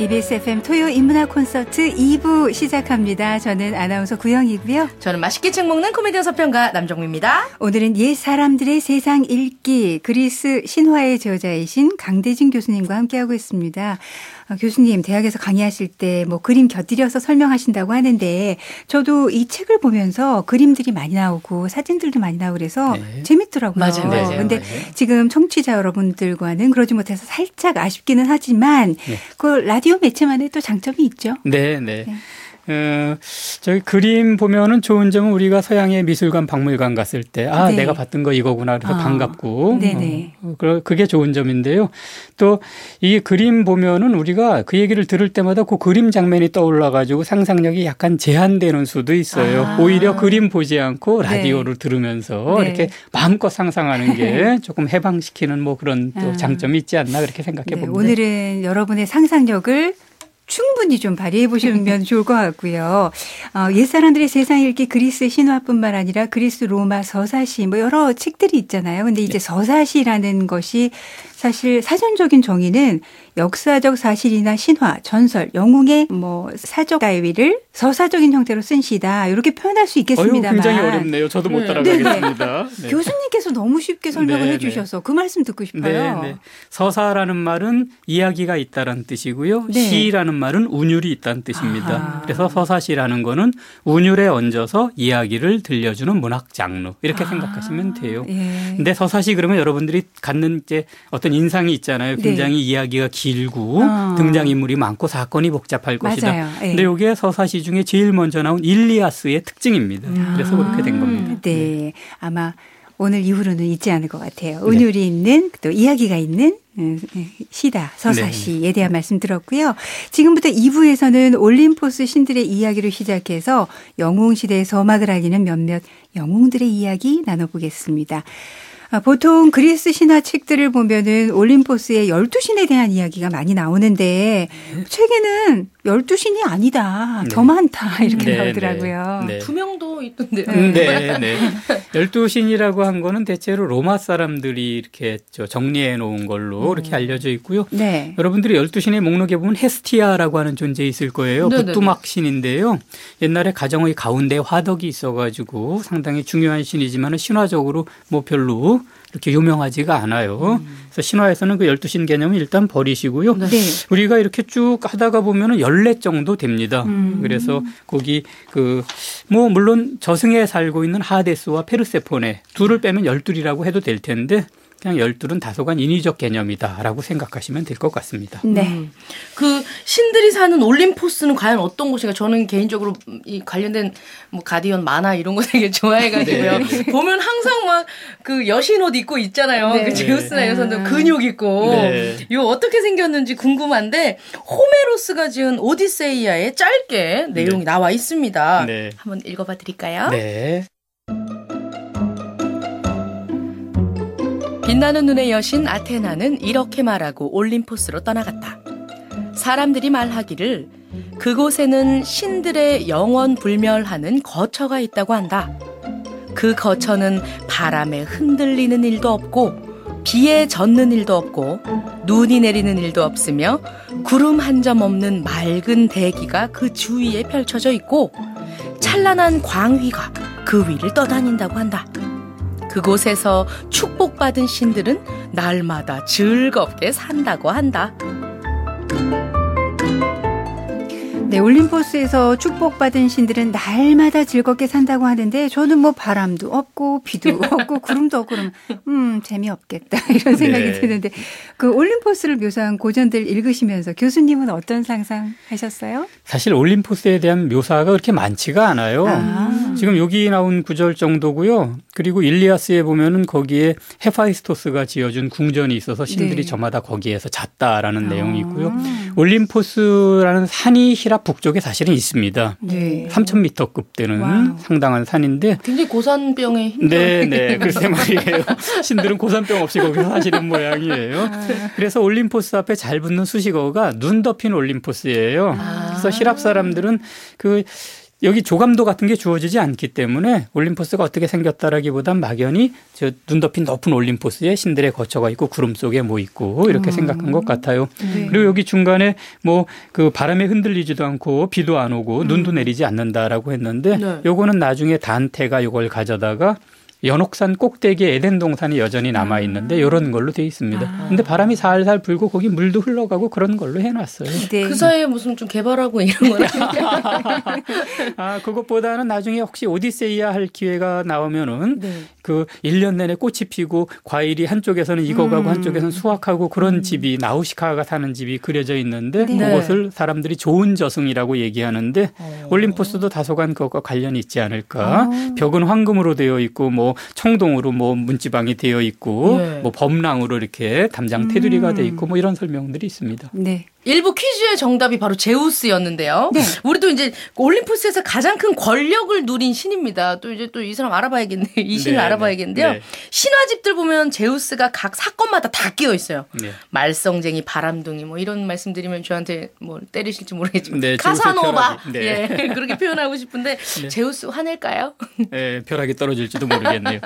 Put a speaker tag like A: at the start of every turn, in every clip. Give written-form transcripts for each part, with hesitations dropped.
A: KBS FM 토요 인문학 콘서트 2부 시작합니다. 저는 아나운서 구영이고요.
B: 저는 맛있게 책 먹는 코미디언 서평가 남정미입니다.
A: 오늘은 옛 사람들의 세상 읽기 그리스 신화의 저자이신 강대진 교수님과 함께하고 있습니다. 교수님 대학에서 강의하실 때 뭐 그림 곁들여서 설명하신다고 하는데 저도 이 책을 보면서 그림들이 많이 나오고 사진들도 많이 나오고 그래서 네. 재밌더라고요.
B: 맞아요.
A: 그런데 지금 청취자 여러분들과는 그러지 못해서 살짝 아쉽기는 하지만
C: 네.
A: 그 라디오 매체만의 또 장점이 있죠.
C: 네. 저기 그림 보면은 좋은 점은 우리가 서양의 미술관, 박물관 갔을 때 네. 내가 봤던 거 이거구나 그래서 반갑고 그게 좋은 점인데요. 또 이 그림 보면은 우리가 그 얘기를 들을 때마다 그 그림 장면이 떠올라가지고 상상력이 약간 제한되는 수도 있어요. 오히려 그림 보지 않고 라디오를 들으면서 이렇게 마음껏 상상하는 게 조금 해방시키는 뭐 그런 또 장점이 있지 않나 그렇게 생각해 봅니다.
A: 오늘은 여러분의 상상력을 충분히 좀 발휘해 보시면 좋을 것 같고요. 옛사람들의 세상 읽기 그리스 신화뿐만 아니라 그리스 로마 서사시 뭐 여러 책들이 있잖아요. 근데 이제 서사시라는 것이 사실 사전적인 정의는 역사적 사실이나 신화, 전설, 영웅의 뭐 사적 다위를 서사적인 형태로 쓴 시다. 이렇게 표현할 수 있겠습니다만.
C: 굉장히 어렵네요. 저도 못 따라가겠습니다.
A: 네. 교수님께서 너무 쉽게 설명을 해 주셔서 그 말씀 듣고 싶어요.
C: 네. 서사라는 말은 이야기가 있다는 뜻이고요. 시라는 말은 운율이 있다는 뜻입니다. 그래서 서사시라는 거는 운율에 얹어서 이야기를 들려주는 문학 장르 이렇게 생각하시면 돼요. 근데 서사시 그러면 여러분들이 갖는 이제 어떤 인상이 있잖아요. 굉장히 이야기가 길고 등장인물이 많고 사건이 복잡할 것이다. 그런데 이게 서사시 중에 제일 먼저 나온 일리아스의 특징입니다. 그래서 그렇게 된 겁니다.
A: 네. 아마 오늘 이후로는 잊지 않을 것 같아요. 운율이 있는 또 이야기가 있는 시다, 서사시에 대한 말씀 들었고요. 지금부터 2부에서는 올림포스 신들의 이야기로 시작해서 영웅시대의 서막을 알리는 몇몇 영웅들의 이야기 나눠보겠습니다. 보통 그리스 신화 책들을 보면은 올림포스의 12신에 대한 이야기가 많이 나오는데 책에는 12신이 아니다. 더 많다. 이렇게 나오더라고요.
B: 두 명도 있던데요.
C: 네. 12신이라고 한 거는 대체로 로마 사람들이 이렇게 정리해 놓은 걸로 이렇게 알려져 있고요. 여러분들이 12신의 목록에 보면 헤스티아라고 하는 존재 있을 거예요. 부뚜막 신인데요. 옛날에 가정의 가운데 화덕이 있어가지고 상당히 중요한 신이지만 신화적으로 뭐 별로 이렇게 유명하지가 않아요. 그래서 신화에서는 그 12신 개념은 일단 버리시고요. 우리가 이렇게 쭉 하다가 보면은 14 정도 됩니다. 그래서 거기 뭐 물론 저승에 살고 있는 하데스와 페르세포네 둘을 빼면 12이라고 해도 될 텐데 그냥 12은 다소간 인위적 개념이다라고 생각하시면 될 것 같습니다.
B: 그 신들이 사는 올림포스는 과연 어떤 곳인가? 저는 개인적으로 이 관련된 뭐 가디언 만화 이런 거 되게 좋아해가지고요. 보면 항상 막 그 여신 옷 입고 있잖아요. 그 제우스나 여선도 근육 있고. 이거 어떻게 생겼는지 궁금한데 호메로스가 지은 오디세이아에 짧게 내용이 나와 있습니다. 한번 읽어봐 드릴까요? 빛나는 눈의 여신 아테나는 이렇게 말하고 올림포스로 떠나갔다. 사람들이 말하기를 그곳에는 신들의 영원 불멸하는 거처가 있다고 한다. 그 거처는 바람에 흔들리는 일도 없고 비에 젖는 일도 없고 눈이 내리는 일도 없으며 구름 한 점 없는 맑은 대기가 그 주위에 펼쳐져 있고 찬란한 광휘가 그 위를 떠다닌다고 한다. 그곳에서 축복받은 신들은 날마다 즐겁게 산다고 한다.
A: 네, 올림포스에서 축복받은 신들은 날마다 즐겁게 산다고 하는데 저는 뭐 바람도 없고 비도 없고 구름도 없고 그러면 재미없겠다 이런 생각이 드는데 그 올림포스를 묘사한 고전들 읽으시면서 교수님은 어떤 상상하셨어요?
C: 사실 올림포스에 대한 묘사가 그렇게 많지가 않아요. 지금 여기 나온 구절 정도고요. 그리고 일리아스에 보면은 거기에 헤파이스토스가 지어준 궁전이 있어서 신들이 저마다 거기에서 잤다라는 내용이 있고요. 올림포스라는 산이 히랍 북쪽에 사실은 있습니다. 3,000m급 되는 상당한 산인데
B: 굉장히 고산병에
C: 네, 글쎄 말이에요. 신들은 고산병 없이 거기서 사시는 모양이에요. 그래서 올림포스 앞에 잘 붙는 수식어가 눈 덮인 올림포스예요. 그래서 히랍 사람들은 여기 조감도 같은 게 주어지지 않기 때문에 올림포스가 어떻게 생겼다라기보단 막연히 저 눈 덮인 높은 올림포스에 신들의 거처가 있고 구름 속에 뭐 있고 이렇게 생각한 것 같아요. 네. 그리고 여기 중간에 뭐 그 바람에 흔들리지도 않고 비도 안 오고 눈도 내리지 않는다라고 했는데 네. 요거는 나중에 단테가 요걸 가져다가 연옥산 꼭대기에 에덴 동산이 여전히 남아 있는데 이런 걸로 돼 있습니다. 근데 바람이 살살 불고 거기 물도 흘러가고 그런 걸로 해놨어요.
B: 네. 그 사이에 무슨 좀 개발하고 이런 거는
C: 그것보다는 나중에 혹시 오디세이아 할 기회가 나오면은 네. 그 1년 내내 꽃이 피고 과일이 한쪽에서는 익어가고 한쪽에서는 수확하고 그런 집이 나우시카가 사는 집이 그려져 있는데 네. 그것을 사람들이 좋은 저승이라고 얘기하는데 올림포스도 다소간 그것과 관련이 있지 않을까. 벽은 황금으로 되어 있고 뭐 청동으로 뭐 문지방이 되어 있고 네. 뭐 범랑으로 이렇게 담장 테두리가 되어 있고 뭐 이런 설명들이 있습니다.
A: 네.
B: 일부 퀴즈의 정답이 바로 제우스였는데요. 네. 우리도 이제 올림포스에서 가장 큰 권력을 누린 신입니다. 또 이제 또 이 사람 알아봐야겠네. 이 신을 알아봐야겠는데요. 네. 신화집들 보면 제우스가 각 사건마다 다 끼어 있어요. 네. 말썽쟁이, 바람둥이 뭐 이런 말씀드리면 저한테 뭐 때리실지 모르겠지만 네, 카사노바 네. 예, 그렇게 표현하고 싶은데 네. 제우스 화낼까요?
C: 네, 벼락이 떨어질지도 모르겠네요.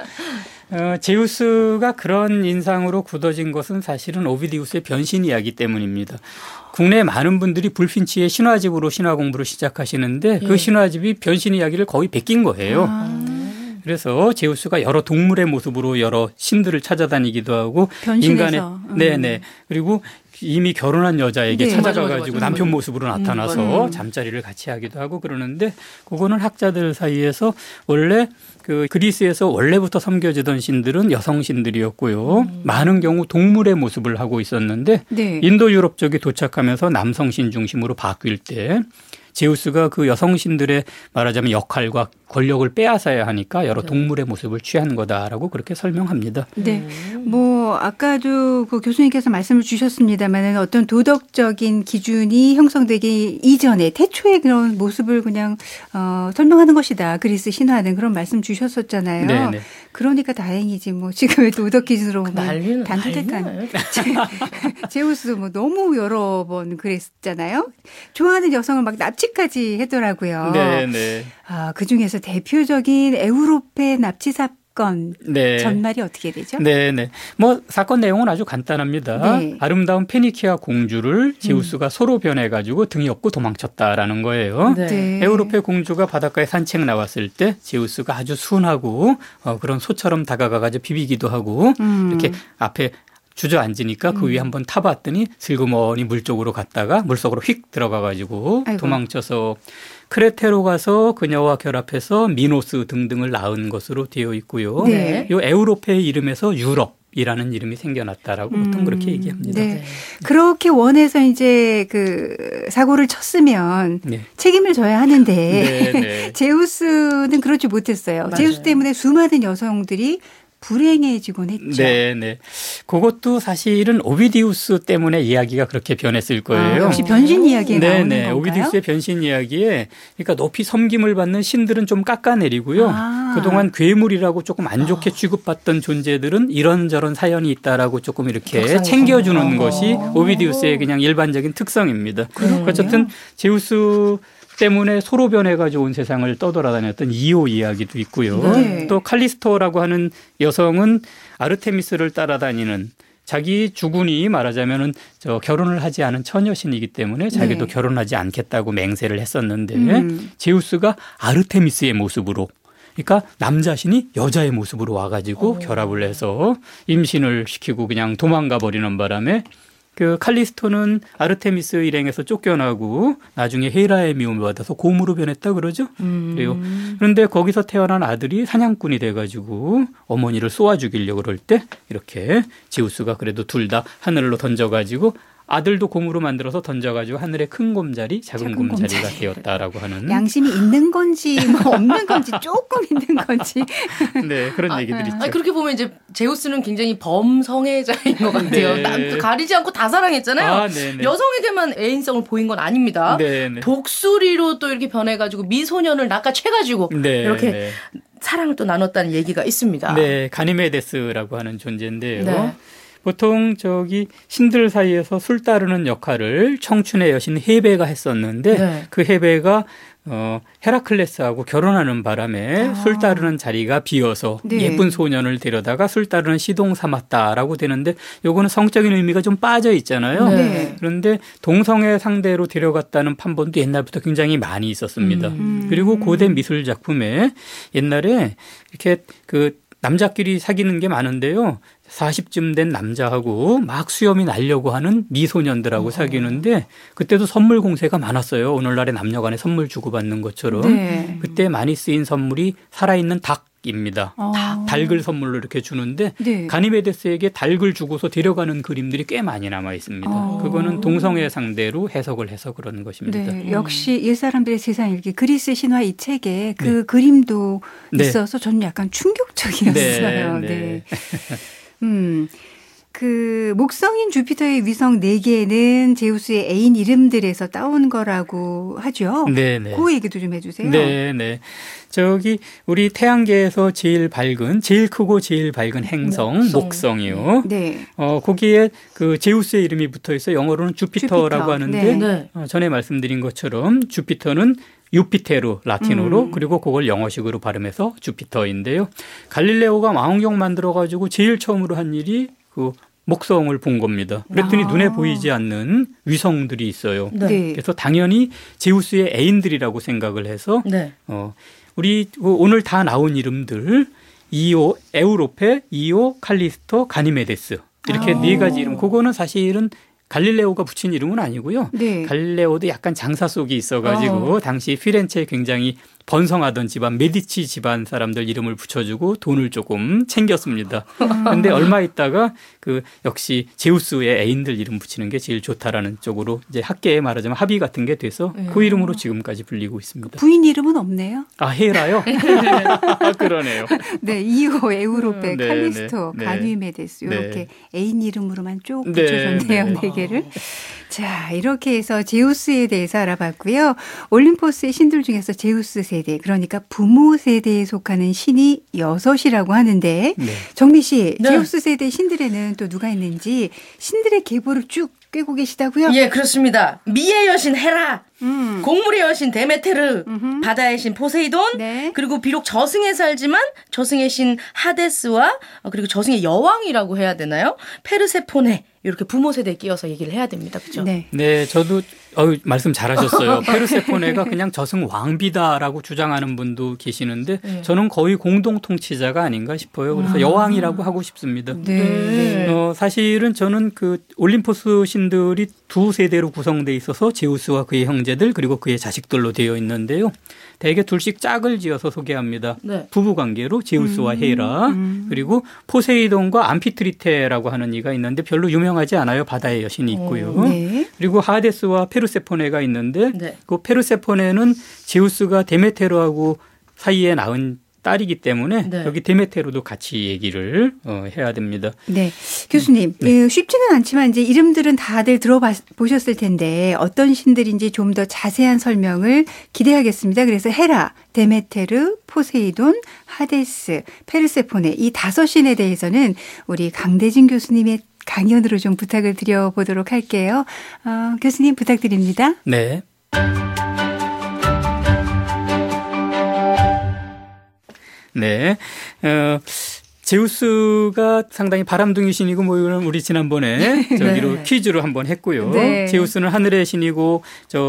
C: 제우스가 그런 인상으로 굳어진 것은 사실은 오비디우스의 변신 이야기 때문입니다. 국내 많은 분들이 불핀치의 신화집으로 신화 공부를 시작하시는데 그 신화집이 변신 이야기를 거의 베낀 거예요. 그래서 제우스가 여러 동물의 모습으로 여러 신들을 찾아다니기도 하고
A: 변신해서.
C: 인간의 네네 그리고 이미 결혼한 여자에게 네, 찾아가가지고 맞아. 남편 모습으로 나타나서 잠자리를 같이 하기도 하고 그러는데 그거는 학자들 사이에서 원래 그 그리스에서 원래부터 섬겨지던 신들은 여성 신들이었고요. 많은 경우 동물의 모습을 하고 있었는데 네. 인도 유럽 쪽에 도착하면서 남성 신 중심으로 바뀔 때 제우스가 그 여성 신들의 말하자면 역할과 권력을 빼앗아야 하니까 여러 동물의 모습을 취한 거다라고 그렇게 설명합니다.
A: 네. 뭐 아까도 그 교수님께서 말씀을 주셨습니다만 어떤 도덕적인 기준이 형성되기 이전에 태초의 그런 모습을 그냥 설명하는 것이다. 그리스 신화는 그런 말씀 주셨었잖아요. 네네. 그러니까 다행이지 뭐 지금의 도덕 기준으로 보면 단순한 제우스도 뭐 너무 여러 번 그랬잖아요. 좋아하는 여성을 막 납치까지 했더라고요.
C: 네네.
A: 그 중에서 대표적인 에우로페 납치 사건
C: 네.
A: 전말이 어떻게 되죠?
C: 네네. 뭐 사건 내용은 아주 간단합니다. 네. 아름다운 페니키아 공주를 제우스가 소로 변해가지고 등이 업고 도망쳤다라는 거예요.
A: 네.
C: 에우로페 공주가 바닷가에 산책 나왔을 때 제우스가 아주 순하고 그런 소처럼 다가가가지고 비비기도 하고 이렇게 앞에 주저앉으니까 그 위에 한번 타봤더니 슬그머니 물 쪽으로 갔다가 물속으로 휙 들어가가지고 도망쳐서 크레테로 가서 그녀와 결합해서 미노스 등등을 낳은 것으로 되어 있고요.
A: 네.
C: 이 에우로페의 이름에서 유럽이라는 이름이 생겨났다라고 보통 그렇게 얘기합니다.
A: 네. 그렇게 원해서 이제 그 사고를 쳤으면 네. 책임을 져야 하는데
C: 네, 네.
A: 제우스는 그렇지 못했어요. 맞아요. 제우스 때문에 수많은 여성들이 불행해지곤 했죠.
C: 네. 그것도 사실은 오비디우스 때문에 이야기가 그렇게 변했을 거예요.
A: 역시 변신 이야기에 나오는 건가요?
C: 오비디우스의 변신 이야기에 그러니까 높이 섬김을 받는 신들은 좀 깎아내리고요. 그동안 괴물이라고 조금 안 좋게 취급받던 존재들은 이런저런 사연이 있다라고 조금 이렇게 챙겨주는 것이 오비디우스의 그냥 일반적인 특성입니다. 어쨌든 제우스 때문에 소로 변해가지고 온 세상을 떠돌아다녔던 이오 이야기도 있고요.
A: 네.
C: 또 칼리스토라고 하는 여성은 아르테미스를 따라다니는 자기 주군이 말하자면은 결혼을 하지 않은 처녀신이기 때문에 자기도
A: 네.
C: 결혼하지 않겠다고 맹세를 했었는데 제우스가 아르테미스의 모습으로 그러니까 남자신이 여자의 모습으로 와가지고 결합을 해서 임신을 시키고 그냥 도망가 버리는 바람에 그 칼리스토는 아르테미스 일행에서 쫓겨나고 나중에 헤라의 미움을 받아서 곰으로 변했다 그러죠. 그래요. 그런데 거기서 태어난 아들이 사냥꾼이 돼가지고 어머니를 쏘아 죽이려고 그럴 때 이렇게 제우스가 그래도 둘 다 하늘로 던져가지고 아들도 곰으로 만들어서 던져가지고 하늘에 큰 곰자리, 작은 곰자리가 되었다라고 하는.
A: 양심이 있는 건지 뭐 없는 건지 조금 있는 건지.
C: 네, 그런 얘기들이 있죠.
B: 그렇게 보면 이제 제우스는 굉장히 범성애자인 것 같아요.
C: 네.
B: 남도 가리지 않고 다 사랑했잖아요. 여성에게만 애인성을 보인 건 아닙니다.
C: 네네.
B: 독수리로 또 이렇게 변해가지고 미소년을 낚아채가지고 이렇게 사랑을 또 나눴다는 얘기가 있습니다.
C: 네, 가니메데스라고 하는 존재인데요.
B: 네.
C: 보통 신들 사이에서 술 따르는 역할을 청춘의 여신 헤베가 했었는데 그 헤베가 헤라클레스하고 결혼하는 바람에 술 따르는 자리가 비어서 네. 예쁜 소년을 데려다가 술 따르는 시동 삼았다라고 되는데 요거는 성적인 의미가 좀 빠져 있잖아요. 네. 그런데 동성애 상대로 데려갔다는 판본도 옛날부터 굉장히 많이 있었습니다. 그리고 고대 미술 작품에 옛날에 이렇게 남자끼리 사귀는 게 많은데요. 40쯤 된 남자하고 막 수염이 나려고 하는 미소년들하고 사귀는데 그때도 선물 공세가 많았어요. 오늘날의 남녀 간에 선물 주고받는 것처럼. 네. 그때 많이 쓰인 선물이 살아있는 닭입니다. 닭을 선물로 이렇게 주는데 네. 가니메데스에게 닭을 주고서 데려가는 그림들이 꽤 많이 남아 있습니다. 그거는 동성애 상대로 해석을 해서 그런 것입니다.
A: 네. 역시 옛사람들의 세상 일기 그리스 신화 이 책에 그 네. 그림도 네. 있어서 저는 약간 충격적이었어요. 네. 네. 그 목성인 주피터의 위성 4개는 제우스의 애인 이름들에서 따온 거라고 하죠. 네네. 그 얘기도 좀 해주세요.
C: 네네. 저기 우리 태양계에서 제일 크고 제일 밝은 행성 목성이요. 네. 거기에 그 제우스의 이름이 붙어 있어 영어로는 주피터라고 하는데 네. 전에 말씀드린 것처럼 주피터는 유피테르 라틴어로 그리고 그걸 영어식으로 발음해서 주피터인데요. 갈릴레오가 망원경 만들어가지고 제일 처음으로 한 일이 그 목성을 본 겁니다. 그랬더니 눈에 보이지 않는 위성들이 있어요. 네. 그래서 당연히 제우스의 애인들이라고 생각을 해서 네. 우리 오늘 다 나온 이름들 이오, 에우로페, 이오, 칼리스토, 가니메데스 이렇게 4가지 이름. 그거는 사실은 갈릴레오가 붙인 이름은 아니고요. 네. 갈릴레오도 약간 장사 속이 있어가지고 당시 피렌체에 굉장히 번성하던 집안 메디치 집안 사람들 이름을 붙여주고 돈을 조금 챙겼습니다. 그런데 얼마 있다가 역시 제우스의 애인들 이름 붙이는 게 제일 좋다라는 쪽으로 이제 학계에 말하자면 합의 같은 게 돼서 그 이름으로 지금까지 불리고 있습니다.
A: 부인 이름은 없네요.
C: 헤라요? 그러네요.
A: 네, 이호, 에우로페, 칼리스토, 가니메데스 이렇게 네. 애인 이름으로만 쭉 붙여줬네요. 네. 4개를. 자, 이렇게 해서 제우스에 대해서 알아봤고요. 올림포스의 신들 중에서 제우스 세대, 그러니까 부모 세대에 속하는 신이 6이라고 하는데 네. 정미 씨, 네. 제우스 세대 신들에는 또 누가 있는지 신들의 계보를 쭉 꿰고 계시다고요?
B: 예, 그렇습니다. 미의 여신 헤라, 곡물의 여신 데메테르, 바다의 신 포세이돈, 네. 그리고 비록 저승에 살지만 저승의 신 하데스와 그리고 저승의 여왕이라고 해야 되나요? 페르세포네. 이렇게 부모 세대에 끼워서 얘기를 해야 됩니다. 그렇죠?
C: 네. 네, 저도 말씀 잘하셨어요. 페르세포네가 그냥 저승 왕비다라고 주장하는 분도 계시는데 네. 저는 거의 공동 통치자가 아닌가 싶어요. 그래서 여왕이라고 하고 싶습니다. 네. 사실은 저는 올림포스 신들이 2세대로 구성되어 있어서 제우스와 그의 형제들 그리고 그의 자식들로 되어 있는데요. 대개 둘씩 짝을 지어서 소개합니다. 네. 부부관계로 제우스와 헤라 그리고 포세이돈과 암피트리테라고 하는 이가 있는데 별로 유명하지 않아요. 바다의 여신이 있고요. 네. 그리고 하데스와 페르세포네가 있는데 네. 그 페르세포네는 제우스가 데메테르하고 사이에 낳은 딸이기 때문에 네. 여기 데메테르도 같이 얘기를 해야 됩니다.
A: 네, 교수님 네. 쉽지는 않지만 이제 이름들은 다들 들어보셨을 텐데 어떤 신들인지 좀 더 자세한 설명을 기대하겠습니다. 그래서 헤라, 데메테르, 포세이돈, 하데스, 페르세포네 이 5신에 대해서는 우리 강대진 교수님의 강연으로 좀 부탁을 드려보도록 할게요. 교수님 부탁드립니다.
C: 네. 네. 제우스가 상당히 바람둥이 신이고 이거는 우리 지난번에 저기로 네. 퀴즈로 한번 했고요. 네. 제우스는 하늘의 신이고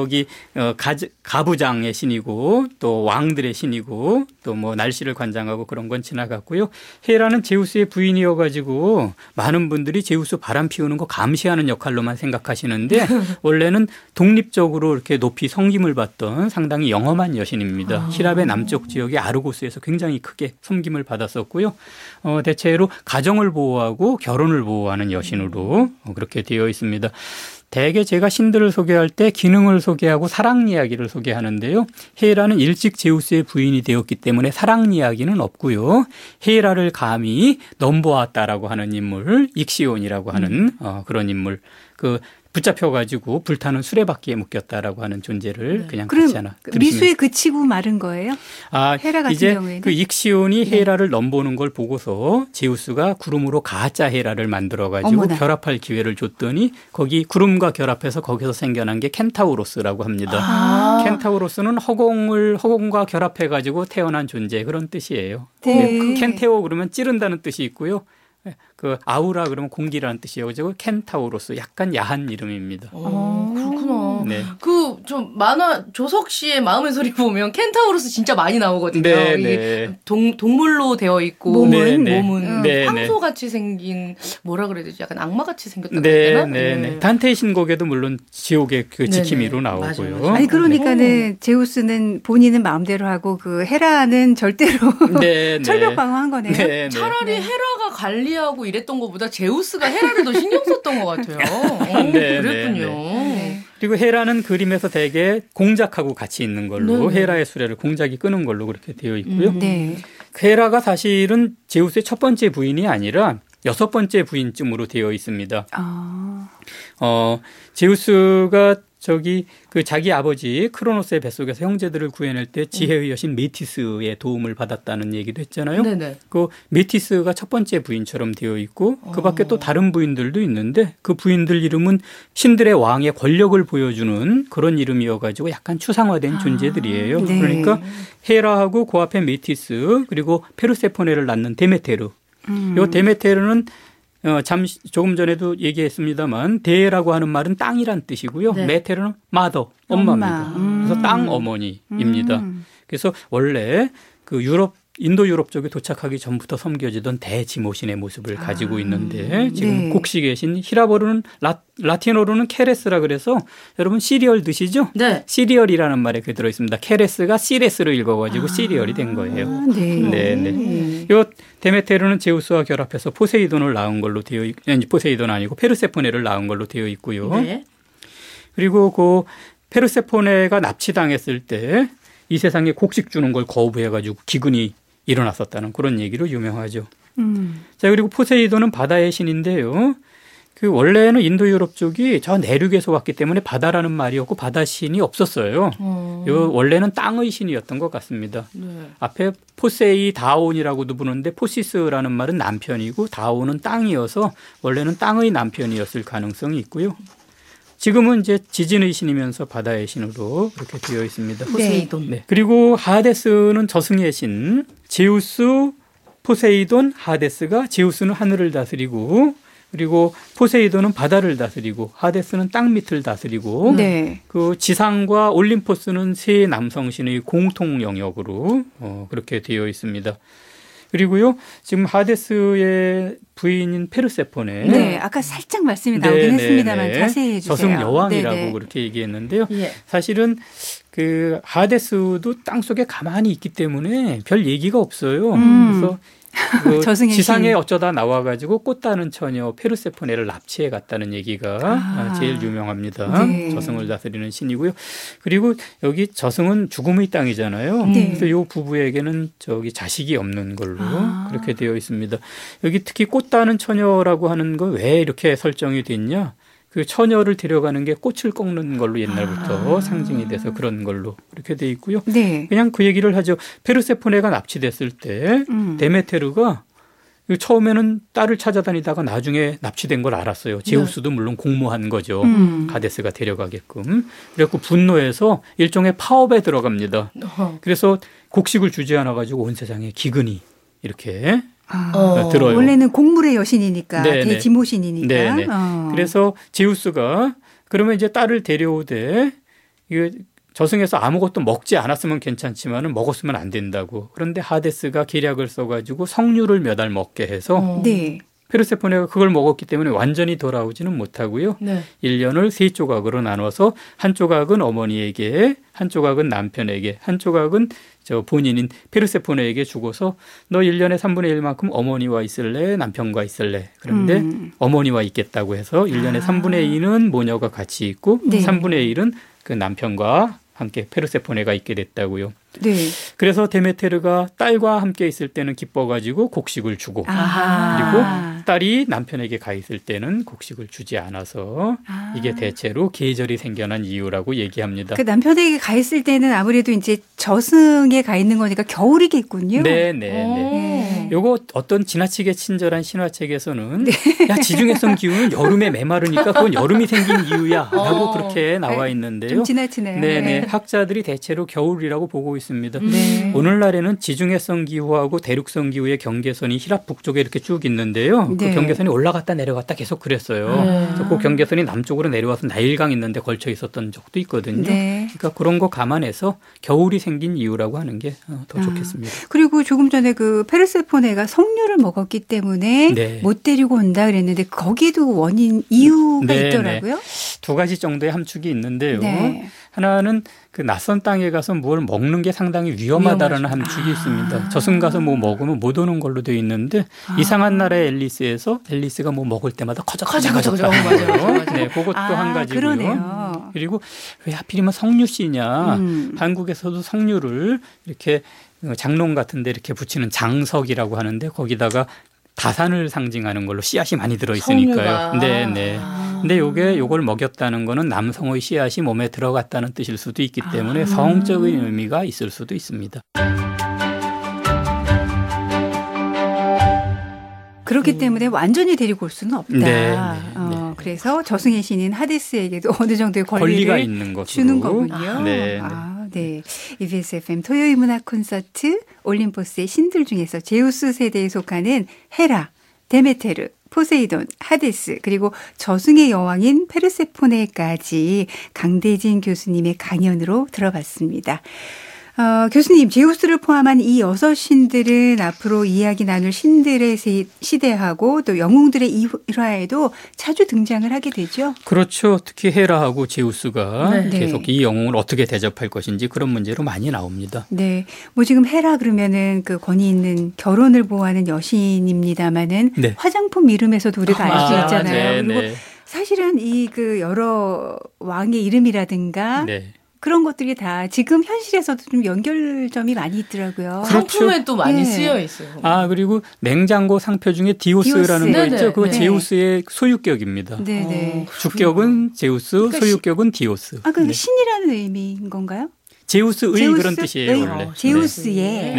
C: 가부장의 신이고 또 왕들의 신이고 또 날씨를 관장하고 그런 건 지나갔고요. 헤라는 제우스의 부인이어가지고 많은 분들이 제우스 바람 피우는 거 감시하는 역할로만 생각하시는데 원래는 독립적으로 이렇게 높이 섬김을 받던 상당히 영험한 여신입니다. 히랍의 남쪽 지역의 아르고스에서 굉장히 크게 섬김을 받았었고요. 대체로 가정을 보호하고 결혼을 보호하는 여신으로 그렇게 되어 있습니다. 대개 제가 신들을 소개할 때 기능을 소개하고 사랑 이야기를 소개하는데요. 헤라는 일찍 제우스의 부인이 되었기 때문에 사랑 이야기는 없고요. 헤라를 감히 넘보았다라고 하는 인물, 익시온이라고 하는 그런 인물. 붙잡혀가지고 불타는 수레바퀴에 묶였다라고 하는 존재를 그냥 같이 하나
A: 들으시면. 미수에 그치고 마른 거예요? 헤라 같은
C: 이제
A: 경우에는?
C: 그 익시온이 헤라를 넘보는 걸 보고서 제우스가 구름으로 가짜 헤라를 만들어가지고 결합할 기회를 줬더니 거기 구름과 결합해서 거기서 생겨난 게 켄타우로스라고 합니다. 켄타우로스는 허공과 결합해가지고 태어난 존재 그런 뜻이에요. 네. 켄테오 그러면 찌른다는 뜻이 있고요. 그 아우라 그러면 공기라는 뜻이에요. 그래서 켄타우로스 약간 야한 이름입니다.
B: 그렇구나. 네. 그 좀 만화 조석 씨의 마음의 소리 보면 켄타우로스 진짜 많이 나오거든요.
C: 네, 네.
B: 동물로 되어 있고
A: 몸은
B: 황소같이 생긴 뭐라 그래야 되지? 약간 악마같이 생겼다고 해야 되나?
C: 네. 단테의 신곡에도 물론 지옥의 그 지킴이로 나오고요.
B: 맞아요.
A: 아니 그러니까는 제우스는 본인은 마음대로 하고 그 헤라는 절대로 철벽방어한 거네요.
C: 네.
B: 차라리 헤라가 관리하고 이랬던 것보다 제우스가 헤라를 더 신경 썼던 것 같아요. 그랬군요.
A: 네.
C: 그리고 헤라는 그림에서 대개 공작하고 같이 있는 걸로 헤라의 수레를 공작이 끄는 걸로 그렇게 되어 있고요. 헤라가 사실은 제우스의 첫 번째 부인이 아니라 6번째 부인쯤으로 되어 있습니다. 제우스가 그 자기 아버지 크로노스의 뱃속에서 형제들을 구해낼 때 지혜의 여신 메티스의 도움을 받았다는 얘기도 했잖아요.
B: 네네.
C: 그 메티스가 첫 번째 부인처럼 되어 있고 그 밖에 또 다른 부인들도 있는데 그 부인들 이름은 신들의 왕의 권력을 보여주는 그런 이름이어가지고 약간 추상화된 존재들이에요.
A: 네.
C: 그러니까 헤라하고 그 앞에 메티스 그리고 페르세포네를 낳는 데메테르. 이 데메테르는 조금 전에도 얘기했습니다만 데라고 하는 말은 땅이란 뜻이고요. 메테르는 마더, 엄마입니다. 그래서 땅 어머니입니다. 그래서 원래 그 인도 유럽 쪽에 도착하기 전부터 섬겨지던 대지모신의 모습을 가지고 있는데 지금 곡식에 계신 히라버로는 라틴어로는 케레스라 그래서 여러분 시리얼 드시죠?
B: 네.
C: 시리얼이라는 말에 그게 들어있습니다. 케레스가 시레스로 읽어가지고 시리얼이 된 거예요. 네. 요 데메테르는 제우스와 결합해서 포세이돈을 낳은 걸로 포세이돈 아니고 페르세포네를 낳은 걸로 되어 있고요.
B: 네. 그리고
C: 그 페르세포네가 납치당했을 때 이 세상에 곡식 주는 걸 거부해가지고 기근이 일어났었다는 그런 얘기로 유명하죠. 자, 그리고 포세이돈은 바다의 신인데요. 그 원래는 인도 유럽 쪽이 저 내륙에서 왔기 때문에 바다라는 말이 없고 바다 신이 없었어요. 원래는 땅의 신이었던 것 같습니다. 앞에 포세이다온이라고도 부르는데 포시스라는 말은 남편이고 다온은 땅이어서 원래는 땅의 남편이었을 가능성이 있고요. 지금은 이제 지진의 신이면서 바다의 신으로 그렇게 되어 있습니다.
B: 포세이돈.
C: 네. 그리고 하데스는 저승의 신, 제우스, 포세이돈, 하데스가 제우스는 하늘을 다스리고 그리고 포세이돈은 바다를 다스리고 하데스는 땅 밑을 다스리고 그 지상과 올림포스는 세 남성신의 공통 영역으로 그렇게 되어 있습니다. 그리고요, 지금 하데스의 부인인 페르세포네.
A: 네, 아까 살짝 말씀이 나오긴 했습니다만 자세히 해주세요.
C: 저승 여왕이라고 그렇게 얘기했는데요. 사실은 그 하데스도 땅 속에 가만히 있기 때문에 별 얘기가 없어요. 그래서 그 지상에 어쩌다 나와가지고 꽃 따는 처녀 페르세포네를 납치해 갔다는 얘기가 제일 유명합니다. 저승을 다스리는 신이고요. 그리고 여기 저승은 죽음의 땅이잖아요. 그래서 이 부부에게는 자식이 없는 걸로 그렇게 되어 있습니다. 여기 특히 꽃 따는 처녀라고 하는 거 왜 이렇게 설정이 됐냐? 그 처녀를 데려가는 게 꽃을 꺾는 걸로 옛날부터 상징이 돼서 그런 걸로 이렇게 돼 있고요. 그냥 그 얘기를 하죠. 페르세포네가 납치됐을 때 데메테르가 처음에는 딸을 찾아다니다가 나중에 납치된 걸 알았어요. 제우스도 물론 공모한 거죠. 하데스가 데려가게끔. 그래서 분노해서 일종의 파업에 들어갑니다. 그래서 곡식을 주지 않아가지고 온 세상에 기근이 이렇게 들어요.
A: 원래는 곡물의 여신이니까 대지모신이니까.
C: 그래서 제우스가 그러면 이제 딸을 데려오되 저승에서 아무것도 먹지 않았으면 괜찮지만은 먹었으면 안 된다고. 그런데 하데스가 계략을 써가지고 석류를 몇 알 먹게 해서 페르세포네가 그걸 먹었기 때문에 완전히 돌아오지는 못하고요. 1년을 3조각으로 나눠서 한 조각은 어머니에게, 한 조각은 남편에게, 한 조각은 본인인 페르세포네에게 주고서 너 1년에 3분의 1만큼 어머니와 있을래? 남편과 있을래? 그런데 어머니와 있겠다고 해서 1년에 3분의 2는 모녀가 같이 있고 3분의 1은 그 남편과 함께 페르세포네가 있게 됐다고요. 그래서 데메테르가 딸과 함께 있을 때는 기뻐가지고 곡식을 주고 그리고 딸이 남편에게 가 있을 때는 곡식을 주지 않아서 이게 대체로 계절이 생겨난 이유라고 얘기합니다.
A: 그 남편에게 가 있을 때는 아무래도 이제 저승에 가 있는 거니까 겨울이겠군요.
C: 네. 요거 어떤 지나치게 친절한 신화책에서는 야, 지중해성 기후는 여름에 메마르니까 그건 여름이 생긴 이유야 라고 그렇게 나와 있는데요.
A: 좀 지나치네요.
C: 네네. 학자들이 대체로 겨울이라고 보고 있습니다. 오늘날에는 지중해성 기후하고 대륙성 기후의 경계선이 히랍 북쪽에 이렇게 쭉 있는데요. 그 경계선이 올라갔다 내려갔다 계속 그랬어요. 그래서 그 경계선이 남쪽으로 내려와서 나일강 있는데 걸쳐 있었던 적도 있거든요. 그러니까 그런 거 감안해서 겨울이 생긴 이유라고 하는 게 더 좋겠습니다.
A: 그리고 조금 전에 그 페르세포네가 석류를 먹었기 때문에 못 데리고 온다 그랬는데 거기도 원인 이유가 있더라고요.
C: 두 가지 정도의 함축이 있는데요. 하나는 그 낯선 땅에 가서 뭘 먹는 게 상당히 위험하다라는 함축이 있습니다. 저승 가서 뭐 먹으면 못 오는 걸로 되어 있는데 이상한 나라의 앨리스가 뭐 먹을 때마다 커져가지고 맞아요. 네, 그것도 한 가지고요.
A: 그러네요.
C: 그리고 왜 하필이면 석류씨냐. 한국에서도 석류를 이렇게 장롱 같은 데 이렇게 붙이는 장석이라고 하는데 거기다가 다산을 상징하는 걸로 씨앗이 많이 들어 있으니까요. 네. 근데 요걸 먹였다는 거는 남성의 씨앗이 몸에 들어갔다는 뜻일 수도 있기 때문에 성적인 의미가 있을 수도 있습니다.
A: 그렇기 때문에 완전히 데리고 올 수는 없다. 그래서 저승의 신인 하데스에게도 어느 정도의 권리가 있는 것으로 주는 거군요. 네. EBS FM 토요일 문학 콘서트 올림포스의 신들 중에서 제우스 세대에 속하는 헤라, 데메테르, 포세이돈, 하데스 그리고 저승의 여왕인 페르세포네까지 강대진 교수님의 강연으로 들어봤습니다. 교수님, 제우스를 포함한 이 6신들은 앞으로 이야기 나눌 신들의 시대하고 또 영웅들의 일화에도 자주 등장을 하게 되죠.
C: 그렇죠. 특히 헤라하고 제우스가 계속 이 영웅을 어떻게 대접할 것인지 그런 문제로 많이 나옵니다.
A: 네. 뭐 지금 헤라 그러면은 그 권위 있는 결혼을 보호하는 여신입니다마는 화장품 이름에서도 우리가 알 수 있잖아요. 그리고 사실은 이 그 여러 왕의 이름이라든가 그런 것들이 다 지금 현실에서도 좀 연결점이 많이 있더라고요.
B: 상품에 또 많이 쓰여 있어요.
C: 그리고 냉장고 상표 중에 디오스라는 거 있죠. 그거 제우스의 소유격입니다. 주격은 제우스, 그러니까 소유격은 디오스.
A: 그러니까 신이라는 의미인 건가요?
C: 제우스의 그런 뜻이에요. 원래.
A: 제우스의.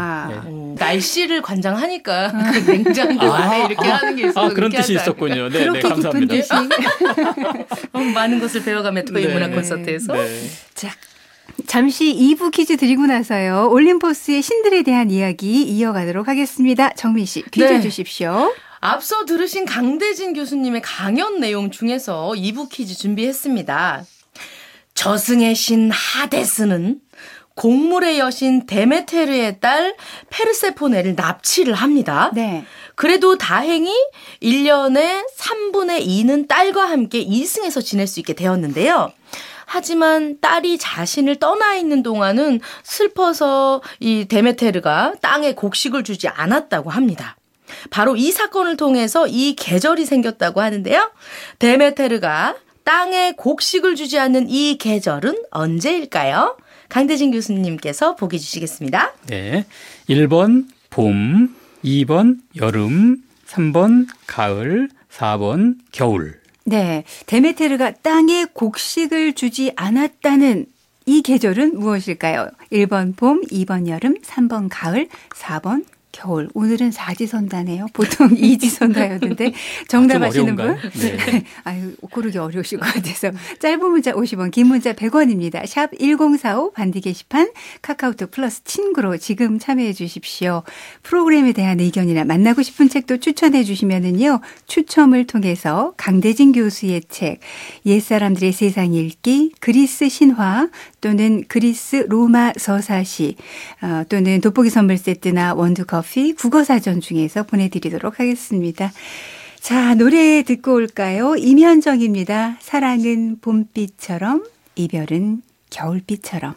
B: 날씨를 관장하니까 그 냉장고 안에 이렇게 하는 게 있어서
C: 그런 뜻이 있었군요.
A: 그렇게 깊은 뜻이.
B: 많은 것을 배워가며 토요일 문학 콘서트에서.
A: 자, 잠시 2부 퀴즈 드리고 나서요. 올림포스의 신들에 대한 이야기 이어가도록 하겠습니다. 정민 씨, 퀴즈 주십시오.
B: 앞서 들으신 강대진 교수님의 강연 내용 중에서 2부 퀴즈 준비했습니다. 저승의 신 하데스는 곡물의 여신 데메테르의 딸 페르세포네를 납치를 합니다. 그래도 다행히 1년에 3분의 2는 딸과 함께 이승에서 지낼 수 있게 되었는데요. 하지만 딸이 자신을 떠나 있는 동안은 슬퍼서 이 데메테르가 땅에 곡식을 주지 않았다고 합니다. 바로 이 사건을 통해서 이 계절이 생겼다고 하는데요. 데메테르가 땅에 곡식을 주지 않는 이 계절은 언제일까요? 강대진 교수님께서 보기 주시겠습니다.
C: 네. 1번 봄, 2번 여름, 3번 가을, 4번 겨울.
A: 네. 데메테르가 땅에 곡식을 주지 않았다는 이 계절은 무엇일까요? 1번 봄, 2번 여름, 3번 가을, 4번 겨울. 오늘은 사지선다네요. 보통 이지선다였는데 정답 아시는 분? 고르기 어려우실 것 같아서 짧은 문자 50원, 긴 문자 100원입니다. 샵 1045 반디 게시판 카카오톡 플러스 친구로 지금 참여해 주십시오. 프로그램에 대한 의견이나 만나고 싶은 책도 추천해 주시면은요. 추첨을 통해서 강대진 교수의 책 옛사람들의 세상 읽기, 그리스 신화 또는 그리스 로마 서사시 또는 돋보기 선물 세트나 원두커피 국어사전 중에서 보내드리도록 하겠습니다. 자, 노래 듣고 올까요? 임현정입니다. 사랑은 봄빛처럼, 이별은 겨울빛처럼.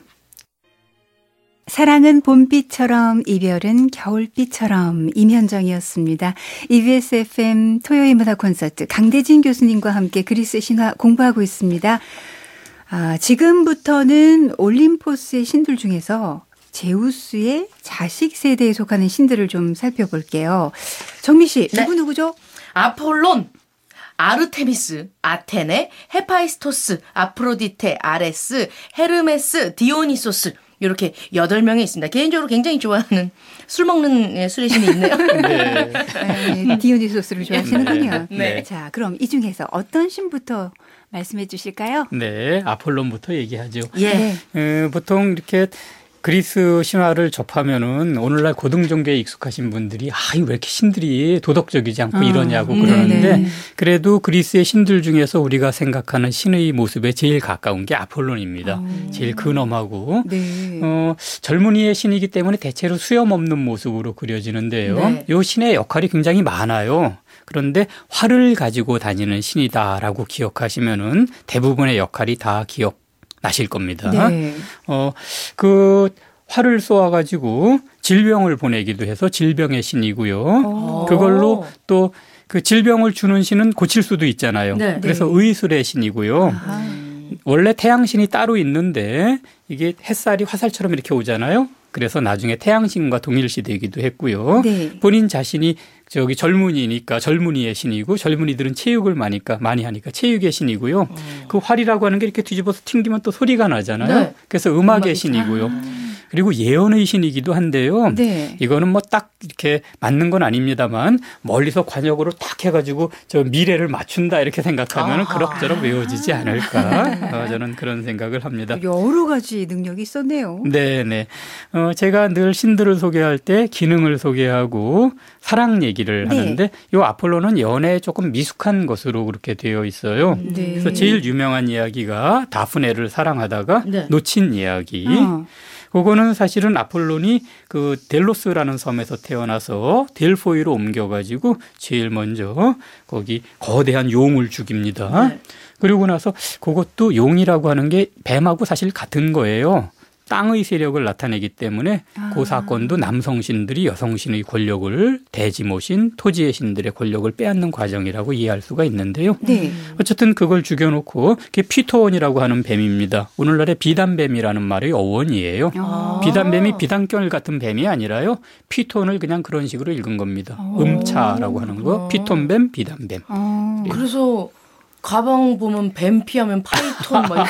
A: 사랑은 봄빛처럼, 이별은 겨울빛처럼. 임현정이었습니다. EBS FM 토요일 문학 콘서트 강대진 교수님과 함께 그리스 신화 공부하고 있습니다. 지금부터는 올림포스의 신들 중에서 제우스의 자식 세대에 속하는 신들을 좀 살펴볼게요. 정미 씨, 누구죠?
B: 아폴론, 아르테미스, 아테네, 헤파이스토스, 아프로디테, 아레스, 헤르메스, 디오니소스. 이렇게 8명이 있습니다. 개인적으로 굉장히 좋아하는 술 먹는 술의 신이 있네요.
C: 네.
A: 네, 디오니소스를 좋아하시는군요.
C: 네.
A: 자, 그럼 이 중에서 어떤 신부터 말씀해 주실까요?
C: 네, 아폴론부터 얘기하죠.
B: 예.
C: 보통 이렇게 그리스 신화를 접하면은 오늘날 고등 종교에 익숙하신 분들이 왜 이렇게 신들이 도덕적이지 않고 이러냐고 그러는데
A: 네네.
C: 그래도 그리스의 신들 중에서 우리가 생각하는 신의 모습에 제일 가까운 게 아폴론입니다. 제일 근엄하고
A: 네.
C: 젊은이의 신이기 때문에 대체로 수염 없는 모습으로 그려지는데요.
B: 네.
C: 이 신의 역할이 굉장히 많아요. 그런데 활을 가지고 다니는 신이다라고 기억하시면은 대부분의 역할이 다 기억나실 겁니다.
A: 네.
C: 그 활을 쏘아가지고 질병을 보내기도 해서 질병의 신이고요. 그걸로 또 그 질병을 주는 신은 고칠 수도 있잖아요.
B: 네.
C: 그래서 의술의 신이고요. 원래 태양신이 따로 있는데 이게 햇살이 화살처럼 이렇게 오잖아요. 그래서 나중에 태양신과 동일시되기도 했고요.
A: 네.
C: 본인 자신이 젊은이니까 젊은이의 신이고 젊은이들은 체육을 많이 하니까 체육의 신이고요. 그 활이라고 하는 게 이렇게 뒤집어서 튕기면 또 소리가 나잖아요.
B: 네.
C: 그래서 음악의 신이고요. 그리고 예언의 신이기도 한데요.
A: 네.
C: 이거는 뭐 딱 이렇게 맞는 건 아닙니다만 멀리서 관역으로 딱 해가지고 저 미래를 맞춘다 이렇게 생각하면 그럭저럭 외워지지 않을까. 저는 그런 생각을 합니다.
A: 여러 가지 능력이 있었네요.
C: 네네. 제가 늘 신들을 소개할 때 기능을 소개하고 사랑 얘기를 하는데 이 아폴로는 연애에 조금 미숙한 것으로 그렇게 되어 있어요.
A: 네.
C: 그래서 제일 유명한 이야기가 다프네를 사랑하다가 놓친 이야기. 그거는 사실은 아폴론이 그 델로스라는 섬에서 태어나서 델포이로 옮겨가지고 제일 먼저 거기 거대한 용을 죽입니다. 그리고 나서 그것도 용이라고 하는 게 뱀하고 사실 같은 거예요. 땅의 세력을 나타내기 때문에 그 사건도 남성신들이 여성신의 권력을 대지모신 토지의 신들의 권력을 빼앗는 과정이라고 이해할 수가 있는데요.
A: 네.
C: 어쨌든 그걸 죽여놓고 그게 피토원이라고 하는 뱀입니다. 오늘날의 비단뱀이라는 말의 어원이에요. 비단뱀이 비단결 같은 뱀이 아니라요. 피톤을 그냥 그런 식으로 읽은 겁니다. 음차라고 하는 거. 피톤뱀, 비단뱀.
B: 그래서 가방 보면 뱀 피하면 파이톤 막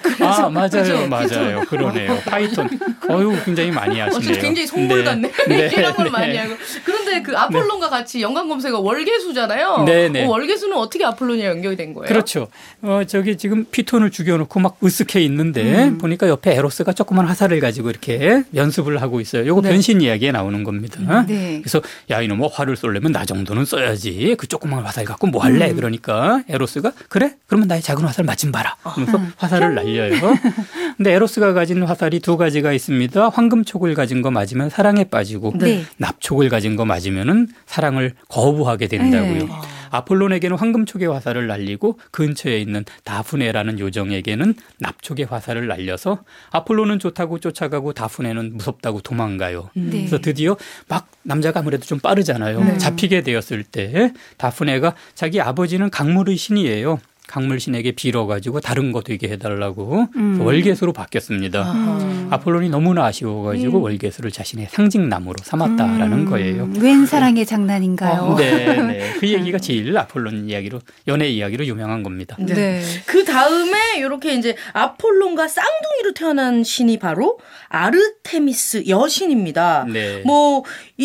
B: 이렇게.
C: 맞아요. 그러네요. 파이톤. 굉장히 많이 하시네요.
B: 굉장히 속물 같네. 실험을 많이 하고. 그런데 그 아폴론과 같이 연관 검색어 월계수잖아요.
C: 네네.
B: 월계수는 어떻게 아폴론이랑 연결이 된 거예요?
C: 그렇죠. 저기 지금 피톤을 죽여놓고 막 으쓱해 있는데 보니까 옆에 에로스가 조그만 화살을 가지고 이렇게 연습을 하고 있어요. 요거 변신 이야기에 나오는 겁니다. 그래서 야 이놈아 활을 쏘려면 나 정도는 써야지. 그 조그만 화살 갖고 뭐 할래? 그러니까 에로스가 그래? 그러면 나의 작은 화살 맞좀 봐라. 그러면서 화살을 날려요. 근데 에로스가 가진 화살이 두 가지가 있습니다. 황금촉을 가진 거 맞으면 사랑에 빠지고 납촉을 가진 거 맞으면은 사랑을 거부하게 된다고요. 아폴론에게는 황금촉의 화살을 날리고 근처에 있는 다프네라는 요정에게는 납촉의 화살을 날려서 아폴론은 좋다고 쫓아가고 다프네는 무섭다고 도망가요. 그래서 드디어 막 남자가 아무래도 좀 빠르잖아요. 잡히게 되었을 때 다프네가 자기 아버지는 강물의 신이에요. 강물신에게 빌어가지고 다른 거 되게 해달라고 월계수로 바뀌었습니다. 아폴론이 너무나 아쉬워가지고 월계수를 자신의 상징나무로 삼았다라는 거예요.
A: 웬 사랑의 장난인가요?
C: 네. 그 얘기가 제일 아폴론 이야기로 연애 이야기로 유명한 겁니다.
B: 네. 그 다음에 이렇게 이제 아폴론과 쌍둥이로 태어난 신이 바로 아르테미스 여신입니다.
C: 네.
B: 뭐